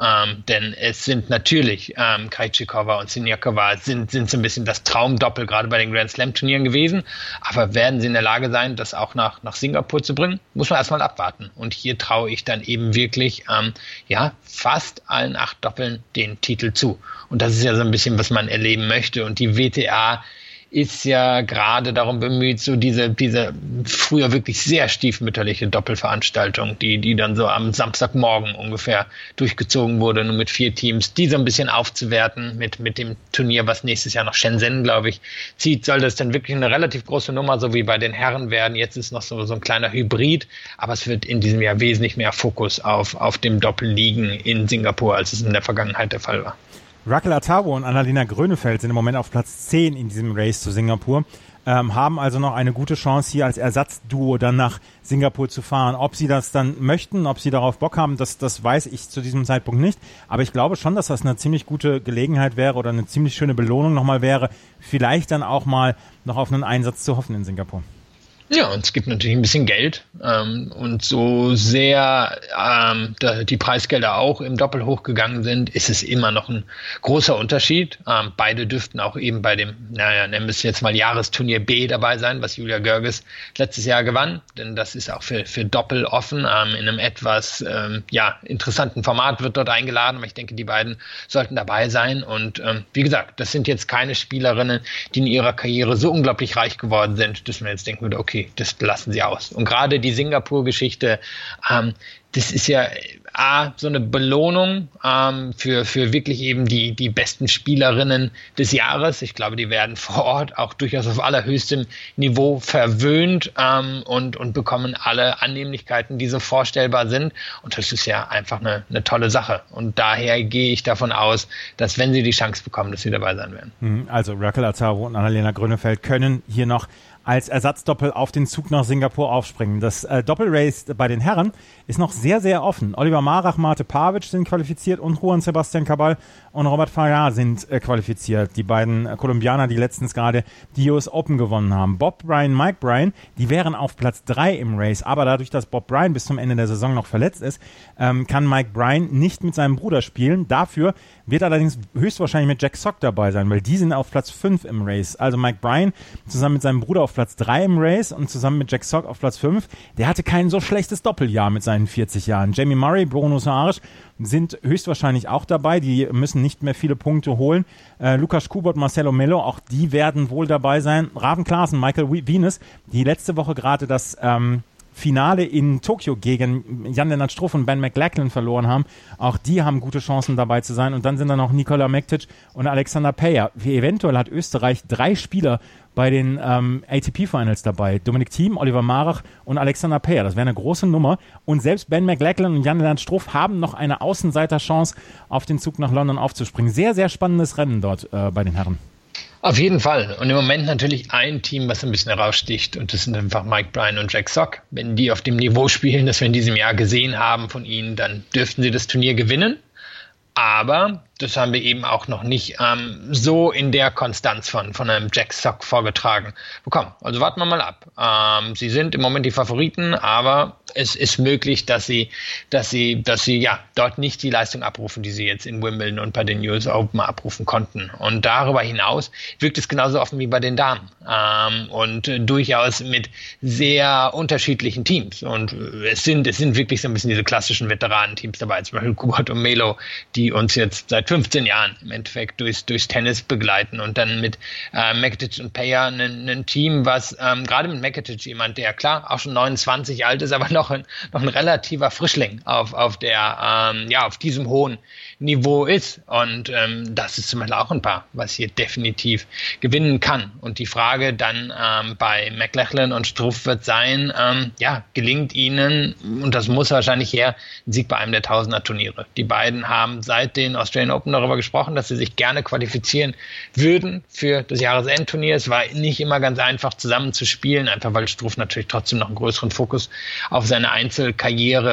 Ähm, denn es sind natürlich ähm, Krejcikova und Siniakova sind, sind so ein bisschen das Traumdoppel gerade bei den Grand Slam Turnieren gewesen. Aber werden sie in der Lage sein, das auch nach, nach Singapur zu bringen? Muss man erstmal abwarten. Und hier traue ich dann eben wirklich ähm, ja, fast allen acht Doppeln den Titel zu. Und das ist ja so ein bisschen, was man erleben möchte. Und die W T A ist ja gerade darum bemüht, so diese, diese früher wirklich sehr stiefmütterliche Doppelveranstaltung, die, die dann so am Samstagmorgen ungefähr durchgezogen wurde, nur mit vier Teams, die so ein bisschen aufzuwerten mit, mit dem Turnier, was nächstes Jahr noch Shenzhen, glaube ich, zieht, soll das dann wirklich eine relativ große Nummer, so wie bei den Herren werden. Jetzt ist noch so, so ein kleiner Hybrid, aber es wird in diesem Jahr wesentlich mehr Fokus auf, auf dem Doppel liegen in Singapur, als es in der Vergangenheit der Fall war. Raquel Atabo und Annalena Grönefeld sind im Moment auf Platz zehn in diesem Race zu Singapur, ähm, haben also noch eine gute Chance, hier als Ersatzduo dann nach Singapur zu fahren. Ob sie das dann möchten, ob sie darauf Bock haben, das, das weiß ich zu diesem Zeitpunkt nicht. Aber ich glaube schon, dass das eine ziemlich gute Gelegenheit wäre oder eine ziemlich schöne Belohnung nochmal wäre, vielleicht dann auch mal noch auf einen Einsatz zu hoffen in Singapur. Ja, und es gibt natürlich ein bisschen Geld ähm, und so sehr ähm, da die Preisgelder auch im Doppel hochgegangen sind, ist es immer noch ein großer Unterschied. Ähm, beide dürften auch eben bei dem, naja, nennen wir es jetzt mal Jahresturnier B dabei sein, was Julia Görges letztes Jahr gewann, denn das ist auch für, für Doppel offen. Ähm, in einem etwas ähm, ja interessanten Format wird dort eingeladen, aber ich denke, die beiden sollten dabei sein. Und ähm, wie gesagt, das sind jetzt keine Spielerinnen, die in ihrer Karriere so unglaublich reich geworden sind, dass man jetzt denken würde, okay, das lassen sie aus. Und gerade die Singapur-Geschichte, ähm, das ist ja A, so eine Belohnung ähm, für, für wirklich eben die, die besten Spielerinnen des Jahres. Ich glaube, die werden vor Ort auch durchaus auf allerhöchstem Niveau verwöhnt ähm, und, und bekommen alle Annehmlichkeiten, die so vorstellbar sind. Und das ist ja einfach eine, eine tolle Sache. Und daher gehe ich davon aus, dass wenn sie die Chance bekommen, dass sie dabei sein werden. Also Raquel Atabo und Annalena Grönefeld können hier noch als Ersatzdoppel auf den Zug nach Singapur aufspringen. Das äh, Doppelrace bei den Herren ist noch sehr, sehr offen. Oliver Marach, Mate Pavic sind qualifiziert und Juan Sebastian Cabal und Robert Farah sind äh, qualifiziert. Die beiden äh, Kolumbianer, die letztens gerade die U S Open gewonnen haben. Bob Bryan, Mike Bryan, die wären auf Platz drei im Race, aber dadurch, dass Bob Bryan bis zum Ende der Saison noch verletzt ist, ähm, kann Mike Bryan nicht mit seinem Bruder spielen. Dafür wird allerdings höchstwahrscheinlich mit Jack Sock dabei sein, weil die sind auf Platz fünf im Race. Also Mike Bryan zusammen mit seinem Bruder auf Platz drei im Race und zusammen mit Jack Sock auf Platz fünf. Der hatte kein so schlechtes Doppeljahr mit seinen vierzig Jahren. Jamie Murray, Bruno Soares sind höchstwahrscheinlich auch dabei. Die müssen nicht mehr viele Punkte holen. Äh, Lukas Kubot, Marcelo Melo, auch die werden wohl dabei sein. Raven Klaassen, Michael Venus, die letzte Woche gerade das ähm, Finale in Tokio gegen Jan-Lennart Struff und Ben McLachlan verloren haben. Auch die haben gute Chancen dabei zu sein. Und dann sind da noch Nikola Mektic und Alexander Peyer. Eventuell hat Österreich drei Spieler bei den ähm, A T P-Finals dabei. Dominik Thiem, Oliver Marach und Alexander Peyer. Das wäre eine große Nummer. Und selbst Ben McLachlan und Jan-Lennart Struff haben noch eine Außenseiterchance, auf den Zug nach London aufzuspringen. Sehr, sehr spannendes Rennen dort äh, bei den Herren. Auf jeden Fall. Und im Moment natürlich ein Team, was ein bisschen heraussticht. Und das sind einfach Mike Bryan und Jack Sock. Wenn die auf dem Niveau spielen, das wir in diesem Jahr gesehen haben von ihnen, dann dürften sie das Turnier gewinnen. Aber das haben wir eben auch noch nicht ähm, so in der Konstanz von, von einem Jack Sock vorgetragen bekommen. Also warten wir mal ab. Ähm, sie sind im Moment die Favoriten, aber es ist möglich, dass sie, dass sie, dass sie ja dort nicht die Leistung abrufen, die sie jetzt in Wimbledon und bei den U S Open abrufen konnten. Und darüber hinaus wirkt es genauso offen wie bei den Damen ähm, und äh, durchaus mit sehr unterschiedlichen Teams. Und äh, es sind, es sind wirklich so ein bisschen diese klassischen Veteranenteams dabei, zum Beispiel Kubot und Melo, die uns jetzt seit fünfzehn Jahren im Endeffekt durchs, durchs Tennis begleiten und dann mit äh, Mektic und Peyer ein, ein Team, was ähm, gerade mit Mektic jemand, der klar auch schon neunundzwanzig alt ist, aber noch ein, noch ein relativer Frischling auf, auf der, ähm, ja, auf diesem hohen Niveau ist. Und ähm, das ist zum Beispiel auch ein Paar, was hier definitiv gewinnen kann. Und die Frage dann ähm, bei McLachlan und Struff wird sein, ähm, ja, gelingt ihnen, und das muss wahrscheinlich her, ein Sieg bei einem der Tausender-Turniere. Die beiden haben seit den Australian Open darüber gesprochen, dass sie sich gerne qualifizieren würden für das Jahresendturnier. Es war nicht immer ganz einfach zusammen zu spielen, einfach weil Struff natürlich trotzdem noch einen größeren Fokus auf seine Einzelkarriere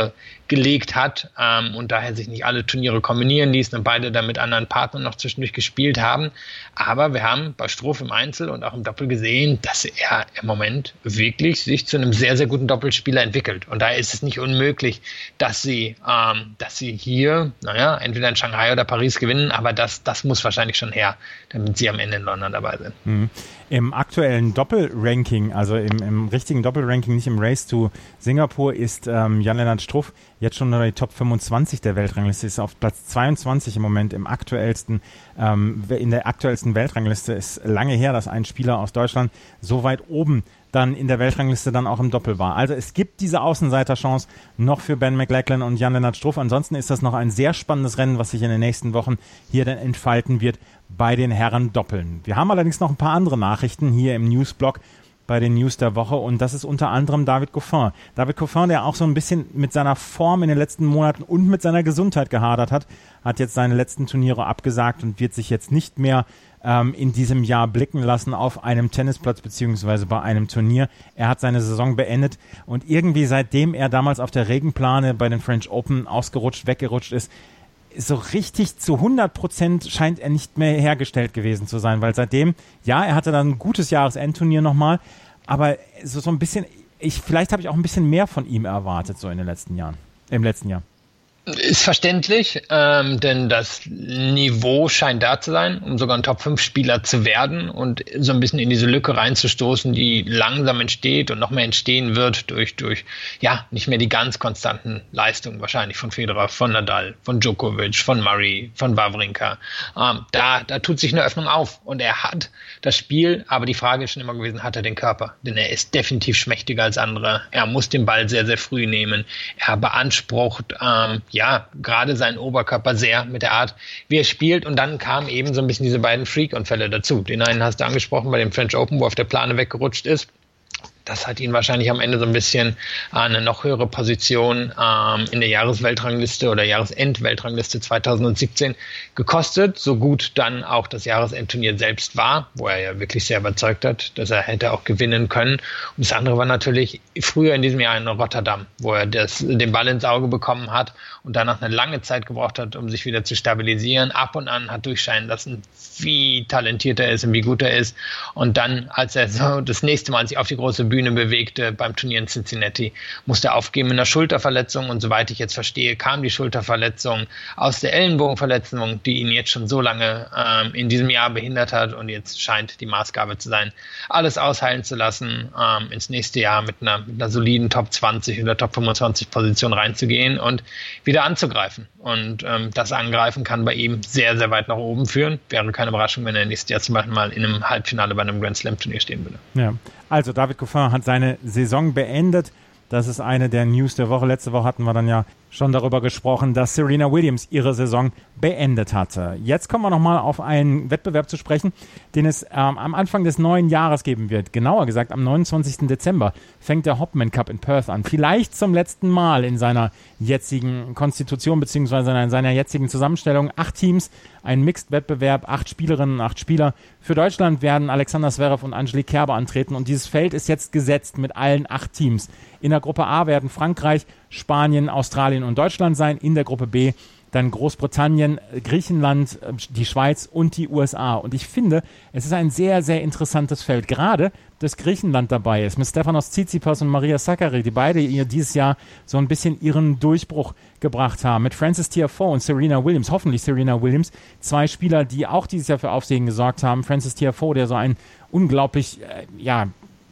gelegt hat ähm, und daher sich nicht alle Turniere kombinieren ließen und beide dann mit anderen Partnern noch zwischendurch gespielt haben. Aber wir haben bei Struff im Einzel und auch im Doppel gesehen, dass er im Moment wirklich sich zu einem sehr, sehr guten Doppelspieler entwickelt. Und daher ist es nicht unmöglich, dass sie, ähm, dass sie hier, naja, entweder in Shanghai oder Paris gewinnen, aber das, das muss wahrscheinlich schon her, damit sie am Ende in London dabei sind. Mhm. Im aktuellen Doppelranking, also im, im richtigen Doppelranking, nicht im Race to Singapur, ist ähm, Jan-Lennart Struff jetzt schon in die Top fünfundzwanzig der Weltrangliste, ist auf Platz zweiundzwanzig im Moment im aktuellsten, ähm, in der aktuellsten Weltrangliste. Ist lange her, dass ein Spieler aus Deutschland so weit oben dann in der Weltrangliste dann auch im Doppel war. Also es gibt diese Außenseiterchance noch für Ben McLachlan und Jan-Lennart Struff. Ansonsten ist das noch ein sehr spannendes Rennen, was sich in den nächsten Wochen hier dann entfalten wird bei den Herren Doppeln. Wir haben allerdings noch ein paar andere Nachrichten hier im Newsblog bei den News der Woche und das ist unter anderem David Goffin. David Goffin, der auch so ein bisschen mit seiner Form in den letzten Monaten und mit seiner Gesundheit gehadert hat, hat jetzt seine letzten Turniere abgesagt und wird sich jetzt nicht mehr ähm, in diesem Jahr blicken lassen auf einem Tennisplatz beziehungsweise bei einem Turnier. Er hat seine Saison beendet und irgendwie seitdem er damals auf der Regenplane bei den French Open ausgerutscht, weggerutscht ist, so richtig zu hundert Prozent scheint er nicht mehr hergestellt gewesen zu sein, weil seitdem, ja, er hatte dann ein gutes Jahresendturnier nochmal, aber so, so ein bisschen, ich, vielleicht habe ich auch ein bisschen mehr von ihm erwartet, so in den letzten Jahren, im letzten Jahr. Ist verständlich, ähm, denn das Niveau scheint da zu sein, um sogar ein Top fünf Spieler zu werden und so ein bisschen in diese Lücke reinzustoßen, die langsam entsteht und noch mehr entstehen wird durch, durch ja, nicht mehr die ganz konstanten Leistungen wahrscheinlich von Federer, von Nadal, von Djokovic, von Murray, von Wawrinka. Ähm, da, da tut sich eine Öffnung auf und er hat das Spiel, aber die Frage ist schon immer gewesen, hat er den Körper? Denn er ist definitiv schmächtiger als andere. Er muss den Ball sehr, sehr früh nehmen. Er beansprucht, ähm, ja, gerade seinen Oberkörper sehr mit der Art, wie er spielt. Und dann kamen eben so ein bisschen diese beiden Freak-Unfälle dazu. Den einen hast du angesprochen bei dem French Open, wo er auf der Plane weggerutscht ist. Das hat ihn wahrscheinlich am Ende so ein bisschen eine noch höhere Position ähm, in der Jahresweltrangliste oder Jahresendweltrangliste zweitausendsiebzehn gekostet, so gut dann auch das Jahresendturnier selbst war, wo er ja wirklich sehr überzeugt hat, dass er hätte auch gewinnen können. Und das andere war natürlich früher in diesem Jahr in Rotterdam, wo er das, den Ball ins Auge bekommen hat und danach eine lange Zeit gebraucht hat, um sich wieder zu stabilisieren. Ab und an hat durchscheinen lassen, wie talentiert er ist und wie gut er ist. Und dann, als er so das nächste Mal sich auf die große Bühne bewegte beim Turnier in Cincinnati, musste er aufgeben mit einer Schulterverletzung und soweit ich jetzt verstehe, kam die Schulterverletzung aus der Ellenbogenverletzung, die ihn jetzt schon so lange ähm, in diesem Jahr behindert hat und jetzt scheint die Maßgabe zu sein, alles ausheilen zu lassen, ähm, ins nächste Jahr mit einer, mit einer soliden Top zwanzig oder Top fünfundzwanzig Position reinzugehen und wieder anzugreifen. Und ähm, das Angreifen kann bei ihm sehr, sehr weit nach oben führen. Wäre keine Überraschung, wenn er nächstes Jahr zum Beispiel mal in einem Halbfinale bei einem Grand Slam Turnier stehen würde. Ja, also David Goffin hat seine Saison beendet. Das ist eine der News der Woche. Letzte Woche hatten wir dann ja schon darüber gesprochen, dass Serena Williams ihre Saison beendet hatte. Jetzt kommen wir nochmal auf einen Wettbewerb zu sprechen, den es ähm, am Anfang des neuen Jahres geben wird. Genauer gesagt, am neunundzwanzigsten Dezember fängt der Hopman Cup in Perth an. Vielleicht zum letzten Mal in seiner jetzigen Konstitution beziehungsweise in seiner jetzigen Zusammenstellung. Acht Teams, ein Mixed-Wettbewerb, acht Spielerinnen, acht Spieler. Für Deutschland werden Alexander Zverev und Angelique Kerber antreten und dieses Feld ist jetzt gesetzt mit allen acht Teams. In der Gruppe A werden Frankreich, Spanien, Australien und Deutschland sein. In der Gruppe B dann Großbritannien, Griechenland, die Schweiz und die U S A. Und ich finde, es ist ein sehr, sehr interessantes Feld. Gerade, dass Griechenland dabei ist, mit Stefanos Tsitsipas und Maria Sakkari, die beide ihr dieses Jahr so ein bisschen ihren Durchbruch gebracht haben. Mit Frances Tiafoe und Serena Williams, hoffentlich Serena Williams, zwei Spieler, die auch dieses Jahr für Aufsehen gesorgt haben. Frances Tiafoe, der so ein unglaublich, äh, ja,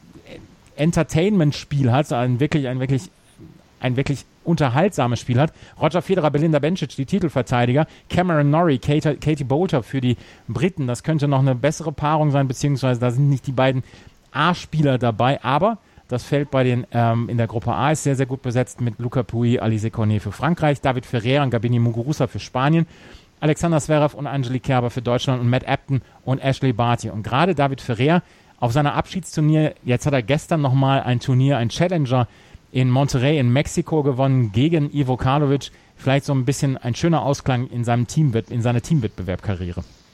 Entertainment-Spiel hat, ein wirklich, ein wirklich, ein wirklich unterhaltsames Spiel hat. Roger Federer, Belinda Bencic, die Titelverteidiger, Cameron Norrie, Katie, Katie Boulter für die Briten. Das könnte noch eine bessere Paarung sein, beziehungsweise da sind nicht die beiden A-Spieler dabei, aber das Feld bei den ähm, in der Gruppe A ist sehr, sehr gut besetzt mit Luca Pouille, Alizé Cornet für Frankreich, David Ferrer und Gabini Muguruza für Spanien, Alexander Zverev und Angelique Kerber für Deutschland und Matt Upton und Ashley Barty. Und gerade David Ferrer auf seiner Abschiedsturnier, jetzt hat er gestern nochmal ein Turnier, ein Challenger in Monterrey in Mexiko gewonnen gegen Ivo Karlovic. Vielleicht so ein bisschen ein schöner Ausklang in seinem Team, in seiner Teamwettbewerbkarriere.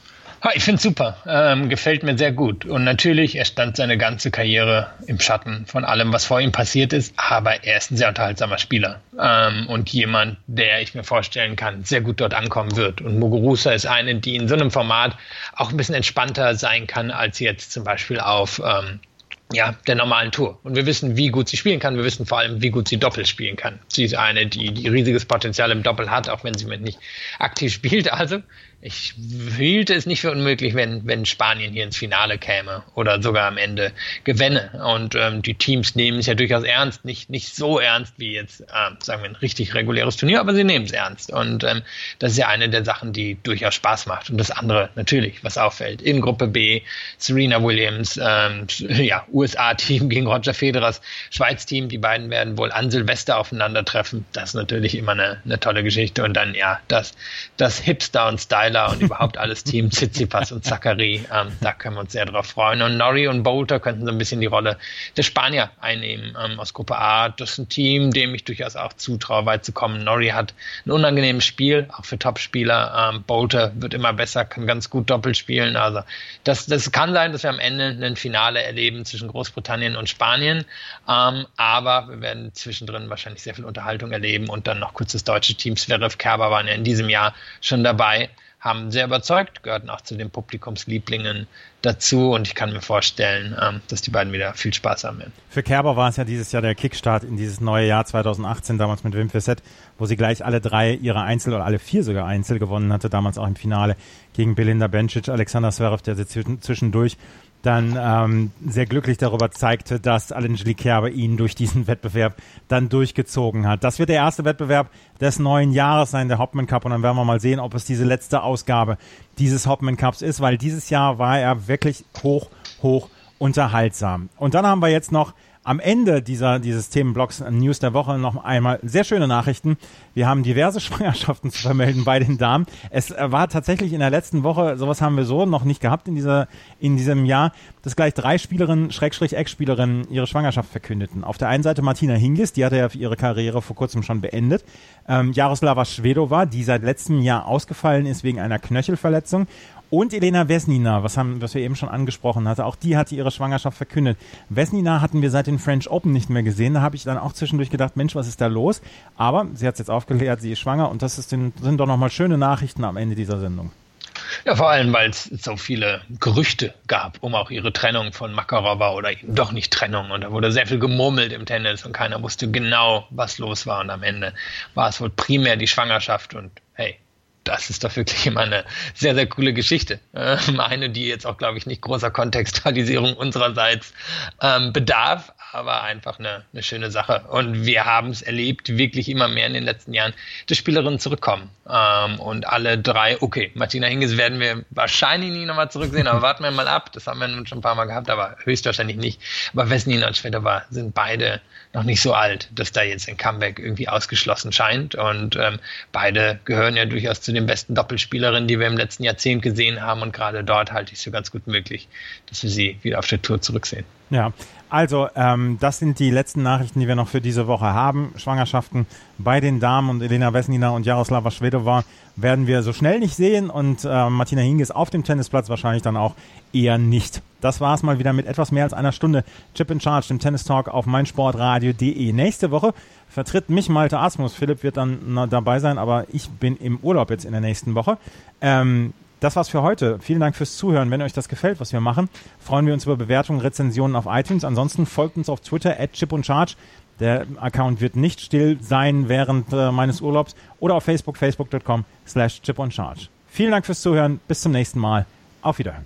Ich finde es super, ähm, gefällt mir sehr gut. Und natürlich, er stand seine ganze Karriere im Schatten von allem, was vor ihm passiert ist, aber er ist ein sehr unterhaltsamer Spieler ähm, und jemand, der ich mir vorstellen kann, sehr gut dort ankommen wird. Und Muguruza ist eine, die in so einem Format auch ein bisschen entspannter sein kann, als jetzt zum Beispiel auf ähm, ja, der normalen Tour. Und wir wissen, wie gut sie spielen kann. Wir wissen vor allem, wie gut sie Doppel spielen kann. Sie ist eine, die, die riesiges Potenzial im Doppel hat, auch wenn sie mit nicht aktiv spielt. Also ich hielte es nicht für unmöglich, wenn, wenn Spanien hier ins Finale käme oder sogar am Ende gewänne. Und ähm, die Teams nehmen es ja durchaus ernst. Nicht, nicht so ernst wie jetzt, äh, sagen wir, ein richtig reguläres Turnier, aber sie nehmen es ernst. Und ähm, das ist ja eine der Sachen, die durchaus Spaß macht. Und das andere natürlich, was auffällt. In Gruppe B, Serena Williams, ähm, ja, U S A-Team gegen Roger Federers Schweiz-Team. Die beiden werden wohl an Silvester aufeinandertreffen. Das ist natürlich immer eine, eine tolle Geschichte. Und dann, ja, das, das Hipster und Style und überhaupt alles Team Tsitsipas und Zachary, ähm, da können wir uns sehr drauf freuen. Und Norrie und Boulter könnten so ein bisschen die Rolle der Spanier einnehmen ähm, aus Gruppe A. Das ist ein Team, dem ich durchaus auch zutraue, weit zu kommen. Norrie hat ein unangenehmes Spiel, auch für Topspieler. Ähm, Boulter wird immer besser, kann ganz gut Doppel spielen. Also das, das kann sein, dass wir am Ende ein Finale erleben zwischen Großbritannien und Spanien. Ähm, aber wir werden zwischendrin wahrscheinlich sehr viel Unterhaltung erleben und dann noch kurz das deutsche Team. Zverev, Kerber waren ja in diesem Jahr schon dabei, haben sehr überzeugt, gehörten auch zu den Publikumslieblingen dazu und ich kann mir vorstellen, dass die beiden wieder viel Spaß haben werden. Für Kerber war es ja dieses Jahr der Kickstart in dieses neue Jahr zwanzig achtzehn, damals mit Wim Fissette, wo sie gleich alle drei ihre Einzel oder alle vier sogar Einzel gewonnen hatte, damals auch im Finale gegen Belinda Bencic, Alexander Zverev, der zwischendurch dann ähm, sehr glücklich darüber zeigte, dass Angelique Kerber ihn durch diesen Wettbewerb dann durchgezogen hat. Das wird der erste Wettbewerb des neuen Jahres sein, der Hopman Cup, und dann werden wir mal sehen, ob es diese letzte Ausgabe dieses Hopman Cups ist, weil dieses Jahr war er wirklich hoch, hoch unterhaltsam. Und dann haben wir jetzt noch am Ende dieser, dieses Themenblocks News der Woche noch einmal sehr schöne Nachrichten. Wir haben diverse Schwangerschaften zu vermelden bei den Damen. Es war tatsächlich in der letzten Woche, sowas haben wir so noch nicht gehabt in dieser, in diesem Jahr, dass gleich drei Spielerinnen, Schrägstrich Ex-Spielerinnen, ihre Schwangerschaft verkündeten. Auf der einen Seite Martina Hingis, die hatte ja für ihre Karriere vor kurzem schon beendet. Ähm, Jaroslava Shvedova, die seit letztem Jahr ausgefallen ist wegen einer Knöchelverletzung. Und Elena Vesnina, was, haben, was wir eben schon angesprochen hatten, auch die hatte ihre Schwangerschaft verkündet. Vesnina hatten wir seit den French Open nicht mehr gesehen. Da habe ich dann auch zwischendurch gedacht, Mensch, was ist da los? Aber sie hat es jetzt aufgeklärt, sie ist schwanger und das ist den, sind doch nochmal schöne Nachrichten am Ende dieser Sendung. Ja, vor allem, weil es so viele Gerüchte gab um auch ihre Trennung von Makarova oder eben doch nicht Trennung. Und da wurde sehr viel gemurmelt im Tennis und keiner wusste genau, was los war. Und am Ende war es wohl primär die Schwangerschaft und hey, das ist doch wirklich immer eine sehr, sehr coole Geschichte. Ähm, eine, die jetzt auch, glaube ich, nicht großer Kontextualisierung unsererseits ähm, bedarf, aber einfach eine, eine schöne Sache. Und wir haben es erlebt, wirklich immer mehr in den letzten Jahren, dass Spielerinnen zurückkommen. Ähm, und alle drei, okay, Martina Hingis werden wir wahrscheinlich nie nochmal zurücksehen, aber warten wir mal ab. Das haben wir nun schon ein paar Mal gehabt, aber höchstwahrscheinlich nicht. Aber Vesnina und Shvedova sind beide noch nicht so alt, dass da jetzt ein Comeback irgendwie ausgeschlossen scheint. Und ähm, beide gehören ja durchaus zu den besten Doppelspielerinnen, die wir im letzten Jahrzehnt gesehen haben. Und gerade dort halte ich es für ganz gut möglich, dass wir sie wieder auf der Tour zurücksehen. Ja, also ähm, das sind die letzten Nachrichten, die wir noch für diese Woche haben. Schwangerschaften bei den Damen und Elena Vesnina und Jaroslava Shvedova werden wir so schnell nicht sehen und äh, Martina Hingis auf dem Tennisplatz wahrscheinlich dann auch eher nicht. Das war es mal wieder mit etwas mehr als einer Stunde Chip in Charge, dem Tennis Talk auf meinsportradio punkt de. Nächste Woche vertritt mich Malte Asmus. Philipp wird dann na, dabei sein, aber ich bin im Urlaub jetzt in der nächsten Woche. Ähm, Das war's für heute. Vielen Dank fürs Zuhören. Wenn euch das gefällt, was wir machen, freuen wir uns über Bewertungen, Rezensionen auf iTunes. Ansonsten folgt uns auf Twitter at chip und charge. Der Account wird nicht still sein während äh, meines Urlaubs. Oder auf Facebook, facebook dot com slash chip und charge. Vielen Dank fürs Zuhören. Bis zum nächsten Mal. Auf Wiederhören.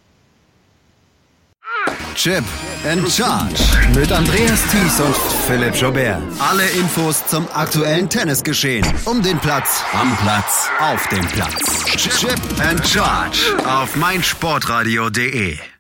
Chip and Charge mit Andreas Thies und Philipp Joubert. Alle Infos zum aktuellen Tennisgeschehen. Um den Platz, am Platz, auf dem Platz. Chip and Charge auf meinsportradio punkt de.